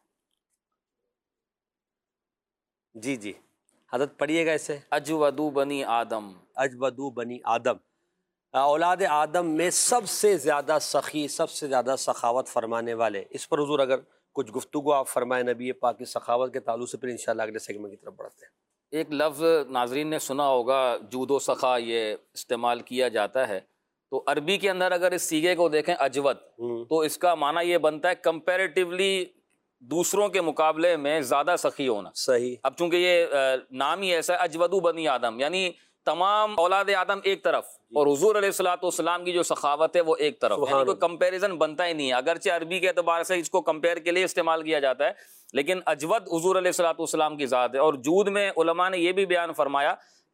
جی جی حضرت پڑھیے گا اسے. اجودو بنی آدم. اجودو بنی آدم. اولاد آدم میں سب سے زیادہ سخی، سب سے زیادہ سخاوت فرمانے والے. اس پر حضور اگر کچھ گفتگو آپ فرمائے نبی پاک کی سخاوت کے تعلق سے، پھر انشاءاللہ اگلے سیگمنٹ کی طرف بڑھتے ہیں. ایک لفظ ناظرین نے سنا ہوگا، جود و سخا، یہ استعمال کیا جاتا ہے. تو عربی کے اندر اگر اس سیغے کو دیکھیں اجود، تو اس کا معنی یہ بنتا ہے کمپیریٹیولی دوسروں کے مقابلے میں زیادہ سخی ہونا. صحیح. اب چونکہ یہ نام ہی ایسا ہے اجودو بنی آدم، یعنی تمام اولاد آدم ایک طرف اور حضور علیہ الصلوۃ والسلام کی جو سخاوت ہے وہ ایک طرف، یعنی کوئی کمپیریزن بنتا ہی نہیں ہے. اگرچہ عربی کے اعتبار سے اس کو کمپیئر کے لیے استعمال کیا جاتا ہے، لیکن اجود حضور علیہ الصلوۃ والسلام کی ذات ہے. اور جود میں علماء نے یہ بھی بیان فرمایا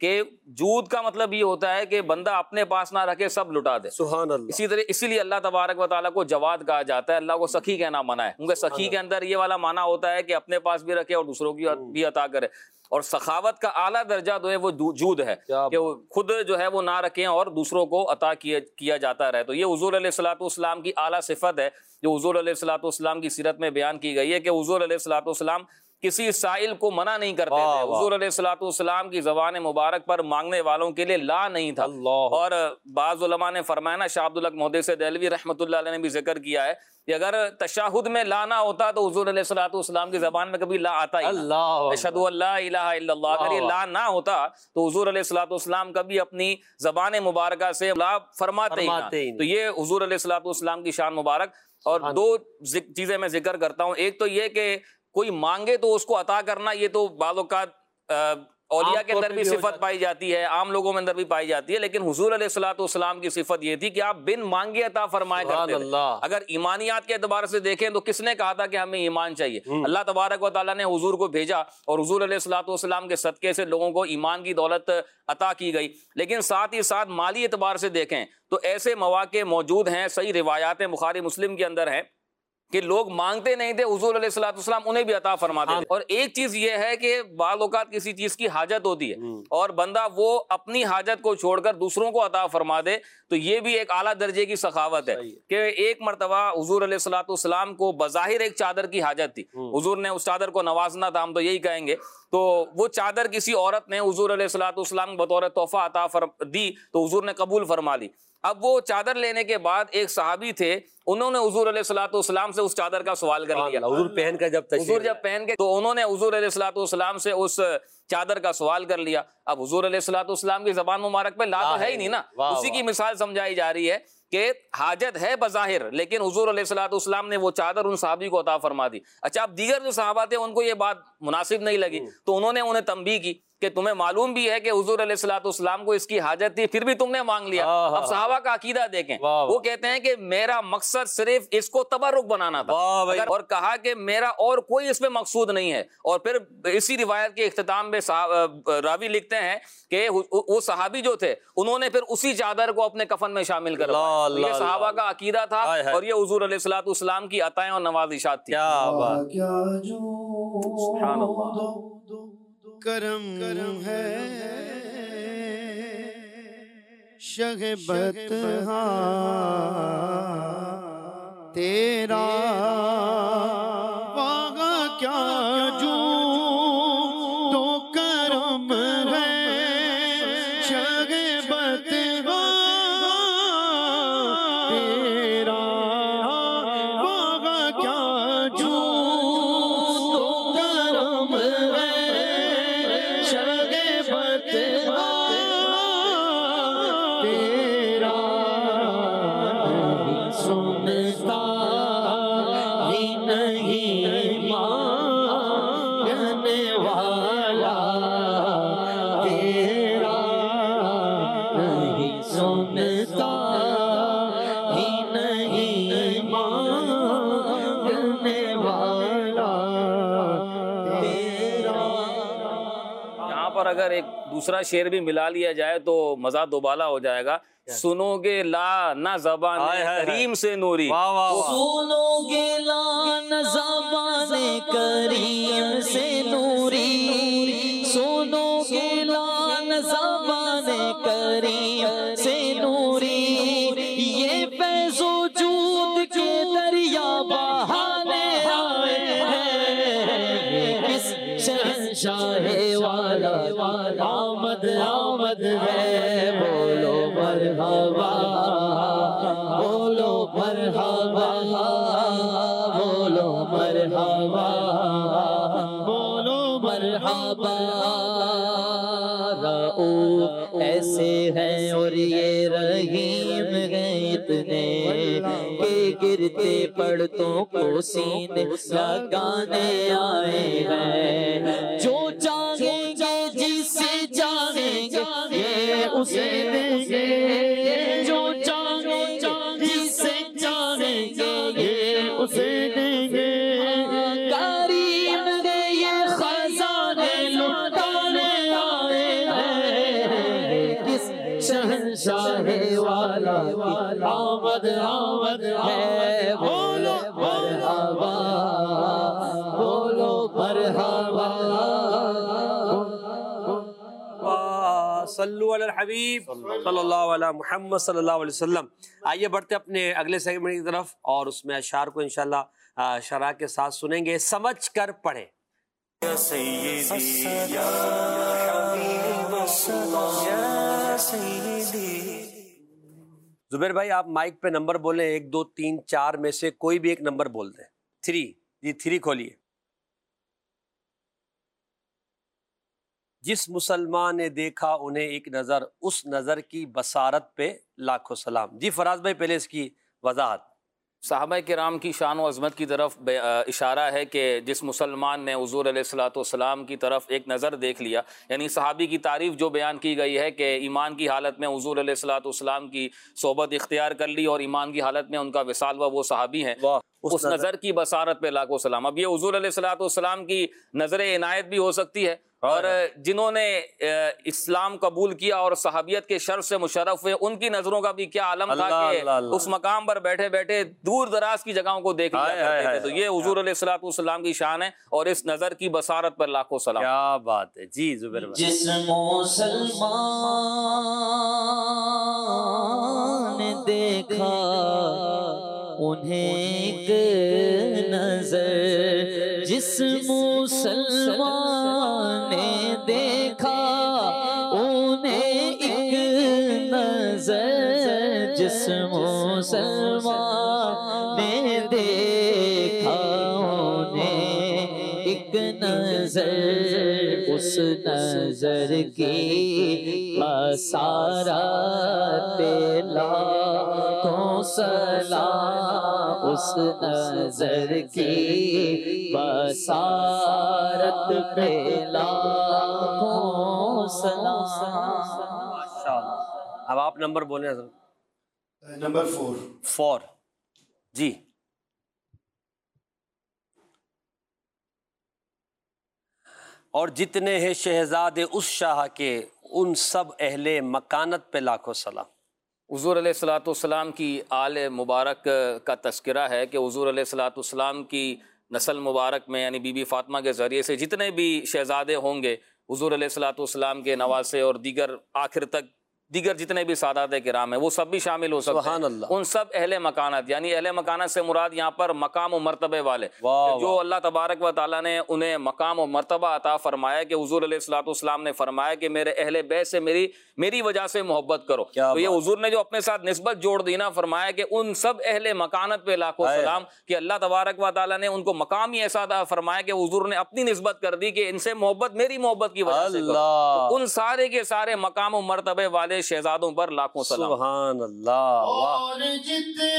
کہ جود کا مطلب یہ ہوتا ہے کہ بندہ اپنے پاس نہ رکھے، سب لٹا دے. سبحان اللہ. اسی لیے اللہ تبارک و تعالیٰ کو جواد کہا جاتا ہے، اللہ کو سخی کہنا منع ہے، کیونکہ سخی کے اندر یہ والا معنی ہوتا ہے کہ اپنے پاس بھی رکھے اور دوسروں کی بھی عطا کرے. اور سخاوت کا اعلیٰ درجہ جو ہے وہ جود ہے، کہ وہ خود جو ہے وہ نہ رکھیں اور دوسروں کو عطا کیا جاتا رہے. تو یہ حضور علیہ الصلوۃ والسلام کی اعلیٰ صفت ہے جو حضور علیہ الصلوۃ والسلام کی سیرت میں بیان کی گئی ہے، کہ حضور علیہ الصلوۃ والسلام کسی سائل کو منع نہیں کرتے تھے. حضور علیہ الصلوۃ والسلام کی زبان مبارک پر مانگنے والوں کے لیے لا نہیں تھا. اور بعض علماء نے فرمایا نا، شاہ عبدالحق محدث دہلوی رحمۃ اللہ علیہ نے بھی ذکر کیا ہے کہ اگر تشہد میں لا نہ ہوتا تو حضور علیہ الصلوۃ والسلام کی زبان میں کبھی لا آتا ہی نہ. اشہد ان لا الہ الا اللہ، اگر یہ لا نہ ہوتا تو حضور علیہ الصلوۃ والسلام کبھی اپنی زبان مبارکہ سے لا فرماتے ہی نہ. تو یہ حضور علیہ الصلوۃ والسلام کی شان مبارک. اور دو چیزیں میں ذکر کرتا ہوں. ایک تو یہ کہ کوئی مانگے تو اس کو عطا کرنا، یہ تو بعض اوقات اولیاء کے اندر بھی صفت پائی جاتی ہے، عام لوگوں میں اندر بھی پائی جاتی ہے، لیکن حضور علیہ الصلوۃ والسلام کی صفت یہ تھی کہ آپ بن مانگے عطا فرمایا کرتے تھے. اگر ایمانیات کے اعتبار سے دیکھیں تو کس نے کہا تھا کہ ہمیں ایمان چاہیے؟ اللہ تبارک و تعالیٰ نے حضور کو بھیجا اور حضور علیہ الصلوۃ والسلام کے صدقے سے لوگوں کو ایمان کی دولت عطا کی گئی. لیکن ساتھ ہی ساتھ مالی اعتبار سے دیکھیں تو ایسے مواقع موجود ہیں، صحیح روایات بخاری مسلم کے اندر ہیں کہ لوگ مانگتے نہیں تھے، حضور علیہ الصلوۃ والسلام انہیں بھی عطا فرماتے تھے. اور ایک چیز یہ ہے کہ بعض اوقات کسی چیز کی حاجت ہوتی ہے اور بندہ وہ اپنی حاجت کو چھوڑ کر دوسروں کو عطا فرما دے، تو یہ بھی ایک اعلیٰ درجے کی سخاوت ہے. کہ ایک مرتبہ حضور علیہ الصلوۃ والسلام کو بظاہر ایک چادر کی حاجت تھی، حضور نے اس چادر کو نوازنا تھا، ہم تو یہی کہیں گے. تو وہ چادر کسی عورت نے حضور علیہ الصلوۃ والسلام کو بطور تحفہ عطا دی تو حضور نے قبول فرما لی. اب وہ چادر لینے کے بعد ایک صحابی تھے، انہوں نے حضور علیہ الصلوۃ والسلام سے اس چادر کا سوال کر لیا. حضور پہن کر جب پہن کے تو انہوں نے حضور علیہ الصلوۃ والسلام سے اس چادر کا سوال کر لیا. اب حضور علیہ الصلوۃ والسلام کی زبان مبارک پہ لا تو ہے ہی نہیں نا. اسی کی مثال سمجھائی جا رہی ہے کہ حاجت ہے بظاہر، لیکن حضور علیہ الصلوۃ والسلام نے وہ چادر ان صحابی کو عطا فرما دی. اچھا، اب دیگر جو صحابہ تھے ان کو یہ بات مناسب نہیں لگی تو انہوں نے انہیں تنبیہ کی کہ تمہیں معلوم بھی ہے کہ حضور علیہ الصلوۃ والسلام کو اس کی حاجت تھی، پھر بھی تم نے مانگ لیا. اب صحابہ کا عقیدہ دیکھیں، وہ کہتے ہیں کہ میرا مقصد صرف اس کو تبرک بنانا تھا، اور کہا کہ میرا اور کوئی اس میں مقصود نہیں ہے. اور پھر اسی روایت کے اختتام میں راوی لکھتے ہیں کہ وہ صحابی جو تھے انہوں نے پھر اسی چادر کو اپنے کفن میں شامل کر دیا. یہ صحابہ کا عقیدہ تھا اور یہ حضور علیہ الصلوۃ والسلام کی عطائیں اور نوازشات تھی. سبحان اللہ. کرم ہے شہبت تیرا، واہ کیا جو تو کرم ہے شہبت تیرا، واہ کیا جو تو کرم ہے اگر ایک دوسرا شعر بھی ملا لیا جائے تو مزہ دوبالا ہو جائے گا. سنو گے لا نہ زبان کریم سے نوری، سنو گے لا نہ زبان کریم سے نوری، سنو گے لا نہ زبان کریم سے نوری، یہ فیض و جود کے دریا بہانے آئے ہیں، کس شہنشاہ والا آمد آمد ہے. بولو مرحبا، بولو مرحبا، بولو مرحبا، بولو مرحبا. رؤوف ایسے ہیں اور یہ رحیم ہیں اتنے کہ گرتے پڑتوں کو سینے لگانے آئے ہیں. جو چاہیں گے جس سے چاہیں گے یہ اسے دیں گے، جو چاہیں گے جس سے چاہیں گے یہ اسے دیں گے. کریم نے یہ خزانے لٹانے آئے ہیں، آمد آمد ہے، بولو مرحبا، بولو مرحبا۔ صلو علی الحبیب صلی اللہ علیہ محمد صلی اللہ علیہ وسلم۔ آئیے بڑھتے اپنے اگلے سیگمنٹ کی طرف، اور اس میں اشعار کو انشاءاللہ شرح کے ساتھ سنیں گے، سمجھ کر پڑھیں۔ یا سیدی یا حبیب اللہ یا سیدی۔ زبیر بھائی آپ مائک پہ نمبر بولیں، 1 2 3 4 میں سے کوئی بھی ایک نمبر بول دیں۔ 3 جی 3 کھولیے۔ جس مسلمان نے دیکھا انہیں ایک نظر، اس نظر کی بصارت پہ لاکھوں سلام۔ جی فراز بھائی پہلے اس کی وضاحت۔ صحابہ کرام کی شان و عظمت کی طرف اشارہ ہے کہ جس مسلمان نے حضور علیہ الصلوۃ والسلام کی طرف ایک نظر دیکھ لیا، یعنی صحابی کی تعریف جو بیان کی گئی ہے کہ ایمان کی حالت میں حضور علیہ الصلوۃ والسلام کی صحبت اختیار کر لی اور ایمان کی حالت میں ان کا وصال ہوا، وہ صحابی ہیں۔ اس نظر کی بصارت پہ لاکھوں سلام۔ اب یہ حضور علیہ الصلوۃ والسلام کی نظر عنایت بھی ہو سکتی ہے، اور جنہوں نے اسلام قبول کیا اور صحابیت کے شرف سے مشرف ہوئے، ان کی نظروں کا بھی کیا عالم تھا کہ اس مقام پر بیٹھے بیٹھے دور دراز کی جگہوں کو دیکھ لیا کرتے تھے۔ تو یہ حضور علیہ الصلوۃ والسلام کی شان ہے، اور اس نظر کی بصارت پر لاکھوں سلام۔ کیا بات ہے جی زبیر بھائی۔ جس مسلمان نے دیکھا انہیں ایک نظر، جس مسلمان نے دیکھا انہیں ایک نظر، جس مسلمان نے دیکھا انہیں ایک نظر، اس نظر کی بصارت پہ لاکھوں سلام، اس نظر کی بصارت پہ لاکھوں سلام۔ اب آپ نمبر بولیں حضرت۔ نمبر 4 جی۔ اور جتنے ہیں شہزادے اس شاہ کے، ان سب اہل مکانت پہ لاکھوں سلام۔ حضور علیہ الصلوۃ والسلام کی آل مبارک کا تذکرہ ہے کہ حضور علیہ الصلوۃ والسلام کی نسل مبارک میں، یعنی بی بی فاطمہ کے ذریعے سے جتنے بھی شہزادے ہوں گے، حضور علیہ الصلوۃ والسلام کے نواسے اور دیگر آخر تک دیگر جتنے بھی سادات کرام ہیں، وہ سب بھی شامل ہو سکتے ہیں۔ سبحان اللہ۔ ان سب اہل مکانت، یعنی اہل مکانت سے مراد یہاں پر مقام و مرتبے والے، جو اللہ تبارک و تعالیٰ نے انہیں مقام و مرتبہ عطا فرمایا کہ حضور علیہ الصلوۃ والسلام نے فرمایا کہ میرے اہل بیت سے میری وجہ سے محبت کرو۔ تو یہ حضور نے جو اپنے ساتھ نسبت جوڑ دی نا، فرمایا کہ ان سب اہل مکانت پہ لاکھوں سلام، کہ اللہ تبارک و تعالیٰ نے ان کو مقام ہی ایسا عطا فرمایا کہ حضور نے اپنی نسبت کر دی کہ ان سے محبت میری محبت کی وجہ سے کرو۔ تو ان سارے کے سارے مقام و مرتبے والے شہزادوں پر لاکھوں سلام۔ سبحان اللہ۔ اور جتنے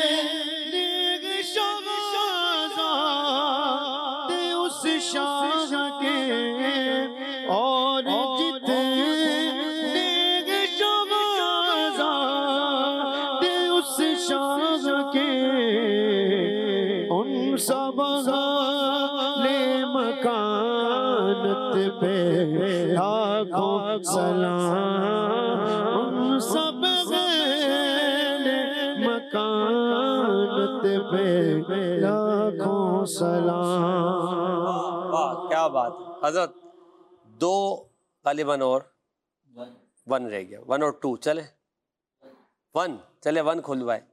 شہزادے اس شاہ کے، اور جتنے شہزادے اس شاہ کے، ان سب اہل مکانت پہ لاکھوں سلام، ان سب اہل مکانت پہ لاکھوں سلام۔ واہ کیا بات ہے حضرت۔ 2 غالباً اور 1 رہ گیا، 1 اور 2 چلے 1 چلے 1 کھلوائے۔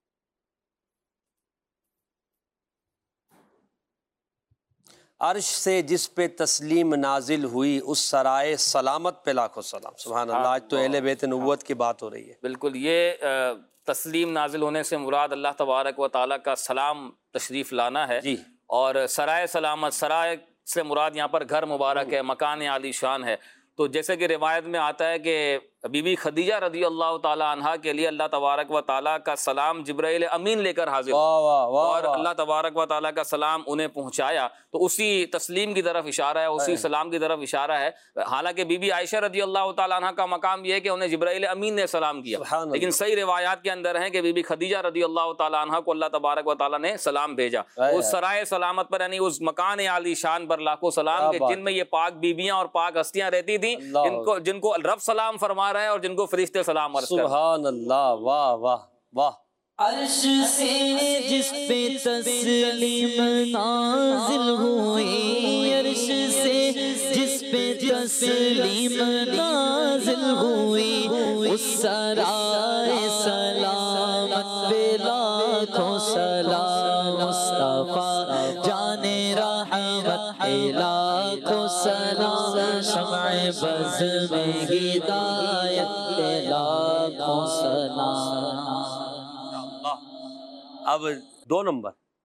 عرش سے جس پہ تسلیم نازل ہوئی، اس سرائے سلامت پہ لاکھوں سلام۔ سبحان اللہ۔ آج تو اہل بیت نبوت کی بات ہو رہی ہے۔ بالکل، یہ تسلیم نازل ہونے سے مراد اللہ تبارک و تعالیٰ کا سلام تشریف لانا ہے جی۔ اور سرائے سلامت، سرائے سے مراد یہاں پر گھر مبارک ہے، مکان عالی شان ہے۔ تو جیسے کہ روایت میں آتا ہے کہ بی بی خدیجہ رضی اللہ تعالی عنہا کے لیے اللہ تبارک و تعالیٰ کا سلام جبرائیل امین لے کر حاضر اور اللہ تبارک و تعالیٰ کا سلام انہیں پہنچایا، تو اسی تسلیم کی طرف اشارہ ہے، اسی سلام کی طرف اشارہ ہے۔ حالانکہ بی بی عائشہ رضی اللہ تعالیٰ عنہا کا مقام یہ ہے کہ انہیں جبرائیل امین نے سلام کیا، لیکن صحیح روایات کے اندر ہیں کہ بی بی خدیجہ رضی اللہ تعالیٰ عنہا کو اللہ تبارک و تعالیٰ نے سلام بھیجا۔ اس سرائے سلامت پر، یعنی اس مکان عالی شان پر لاکھوں سلام، کہ جن میں یہ پاک بیویاں اور پاک ہستیاں رہتی تھیں، جن کو رب سلام فرما فرما رہے ہیں اور جن کو فرشتے سلام عرض کر رہے ہیں۔ سبحان اللہ، واہ واہ واہ۔ عرش سے جس پہ تسلیم نازل ہوئی، عرش سے جس پہ تسلیم نازل ہوئی، اس سرائے سلامت پہ لاکھوں سلام، مصطفیٰ جان رحمت پہ لاکھوں سلام، شمع بز میں ہدایت پہ لاکھوں سلام۔ اب 2 نمبر،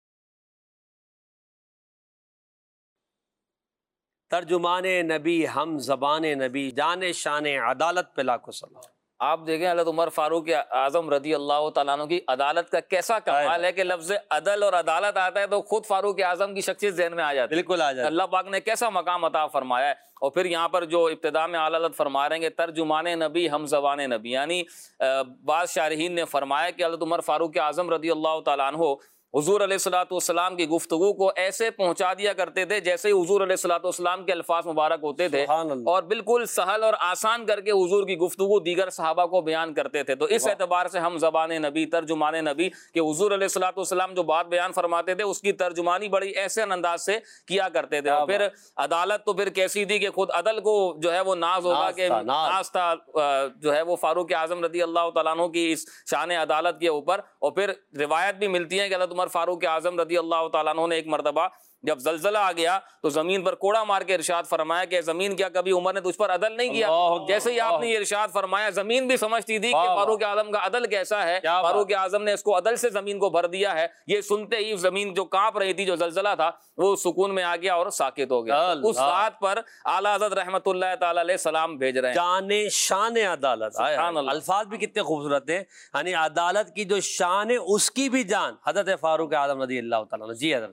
ترجمان نبی، ہم زبان نبی، جان شان عدالت پہ لاکھوں سلام۔ آپ دیکھیں حضرت عمر فاروق اعظم رضی اللہ تعالیٰ عنہ کی عدالت کا کیسا کمال ہے کہ لفظ عدل اور عدالت آتا ہے تو خود فاروق اعظم کی شخصیت ذہن میں آ جاتی ہے۔ بالکل آ جاتا۔ اللہ پاک نے کیسا مقام عطا فرمایا ہے۔ اور پھر یہاں پر جو ابتدا میں اعلیٰ حضرت فرما رہے ہیں کہ ترجمان نبی ہم زبان نبی، یعنی بعض شارحین نے فرمایا کہ حضرت عمر فاروق اعظم رضی اللہ تعالیٰ عنہ حضور علیہ الصلوۃ والسلام کی گفتگو کو ایسے پہنچا دیا کرتے تھے جیسے حضور علیہ الصلوۃ والسلام کے الفاظ مبارک ہوتے تھے، اور بالکل سہل اور آسان کر کے حضور کی گفتگو دیگر صحابہ کو بیان کرتے تھے۔ تو اس اعتبار سے ہم زبان نبی، ترجمان نبی، کہ حضور علیہ الصلوۃ والسلام جو بات بیان فرماتے تھے اس کی ترجمانی بڑی احسن انداز سے کیا کرتے تھے۔ اور پھر عدالت تو پھر کیسی تھی کہ خود عدل کو جو ہے وہ ناز ہوگا کہ ناز تھا جو ہے وہ فاروق اعظم رضی اللہ تعالیٰ عنہ کی اس شان عدالت کے اوپر۔ اور پھر روایت بھی ملتی ہے کہ حضرت عمر فاروق اعظم رضی اللہ تعالیٰ عنہ نے ایک مرتبہ جب زلزلہ آ گیا تو زمین پر کوڑا مار کے ارشاد فرمایا کہ زمین کیا کبھی عمر نے تجھ پر عدل نہیں کیا؟ جیسے ہی آپ نے یہ ارشاد فرمایا زمین بھی سمجھتی تھی کہ فاروق اعظم کا عدل کیسا ہے، فاروق اعظم نے اس کو عدل سے زمین کو بھر دیا ہے۔ یہ سنتے ہی زمین جو کانپ رہی تھی، جو زلزلہ تھا، وہ سکون میں آ گیا اور ساکت ہو گیا۔ اس بات پر اعلیٰ حضرت رحمت اللہ تعالی علیہ سلام بھیج رہے ہیں۔ جان شان عدالت، الفاظ بھی کتنے خوبصورت ہیں، یعنی عدالت کی جو شان ہے اس کی بھی جان حضرت فاروق اعظم رضی اللہ تعالیٰ عنہ۔ جی حضرت۔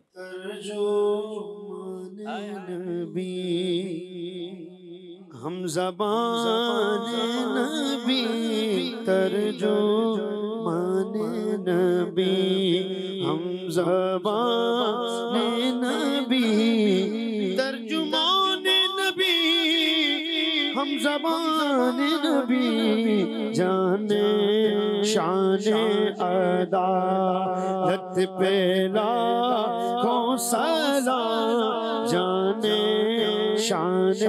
نبی ہم زبان نبی، ترجمان نبی ہم زبان نبی، ترجمان نبی ہم زبان نبی، جان شان عدالت پہ لاکھوں سلام، جان شان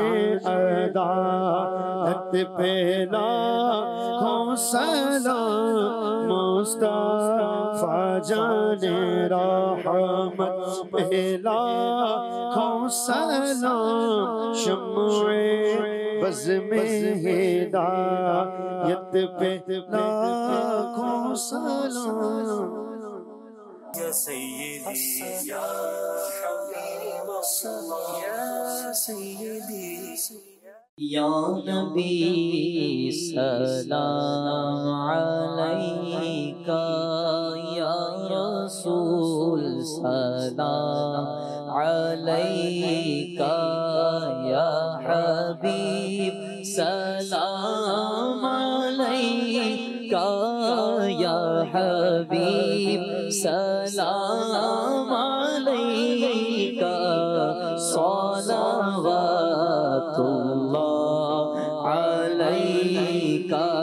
عدالت پہ لاکھوں سلام، مصطفیٰ جان رحمت پہ لاکھوں سلام، شمع بز میں ہدایت پہ لاکھوں سلام۔ یا سیدی یا حبیب الصلاة یا سیدی یا نبی سلام علیکہ، یا رسول سلام علیکہ، یا حبیب سلام علیکہ، یا حبیب سلام علیکہ، صلوات اللہ علیکہ،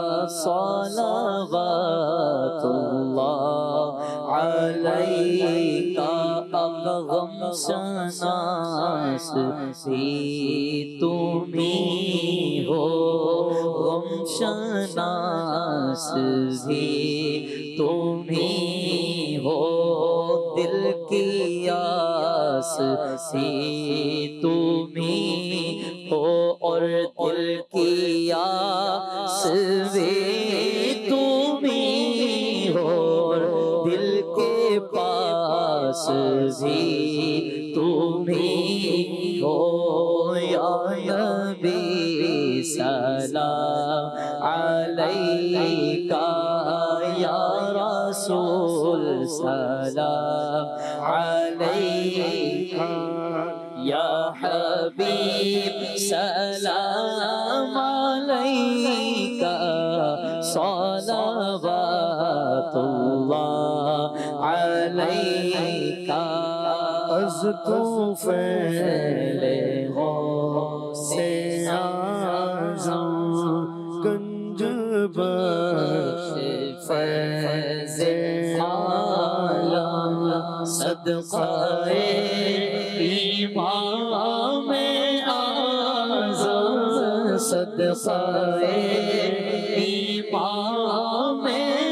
صلوات اللہ علیکہ۔ اب غم شناس بھی تمہیں ہو، غم شناس بھی تمہیں ہو، دل کی آس بھی تمہیں ہو، اور دل کی آس بھی تمہیں ہو، اور دل کے پاس بھی تمہیں ہو، یا نبی سلام علیکہ، یا رسول سلام علیکہ، یا حبیب سلام علیکہ، صلوات اللہ علیکہ۔ از تو فیل غوث اعظم صدقہ امام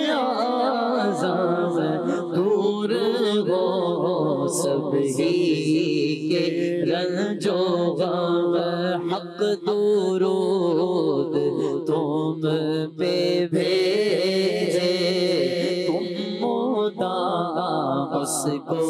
اعظم دور ہو سب ہی کے رنج و غم حق درود تم پہ بھیجے تم مدام اس کو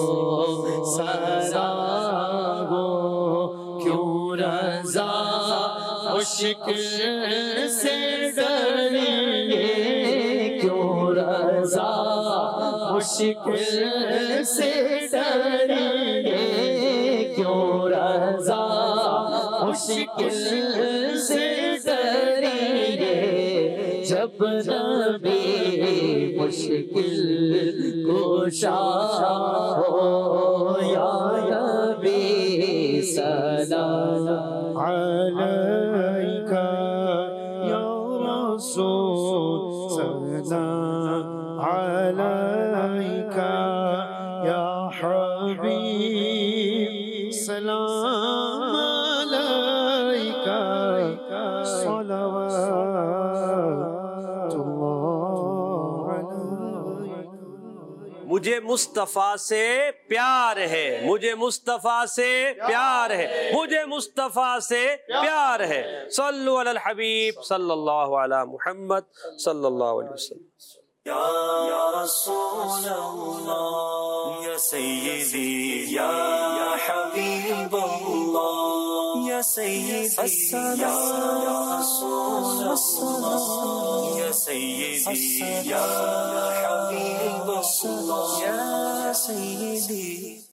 سراہو کیوں رضا مشکل سے ڈریں گے کیوں رضا مشکل سے ڈریں گے کیوں رضا مشکل سے ڈریں گے جب نبی مشکل کشا ہو یا نبی سلام عليك يا رسول سلام عليك يا حبيب سلام عليك صلوات الله عليك. مجھے مصطفیٰ سے پیار ہے مجھے مصطفیٰ سے پیار ہے مجھے مصطفیٰ سے پیار ہے صلو علی الحبیب صلی اللہ علی محمد صلی اللہ علیہ وسلم. یا رسول اللہ یا سیدی یا حبیب اللہ یا سیدی یا رسول اللہ یا سیدی یا حبیب اللہ یا سیدی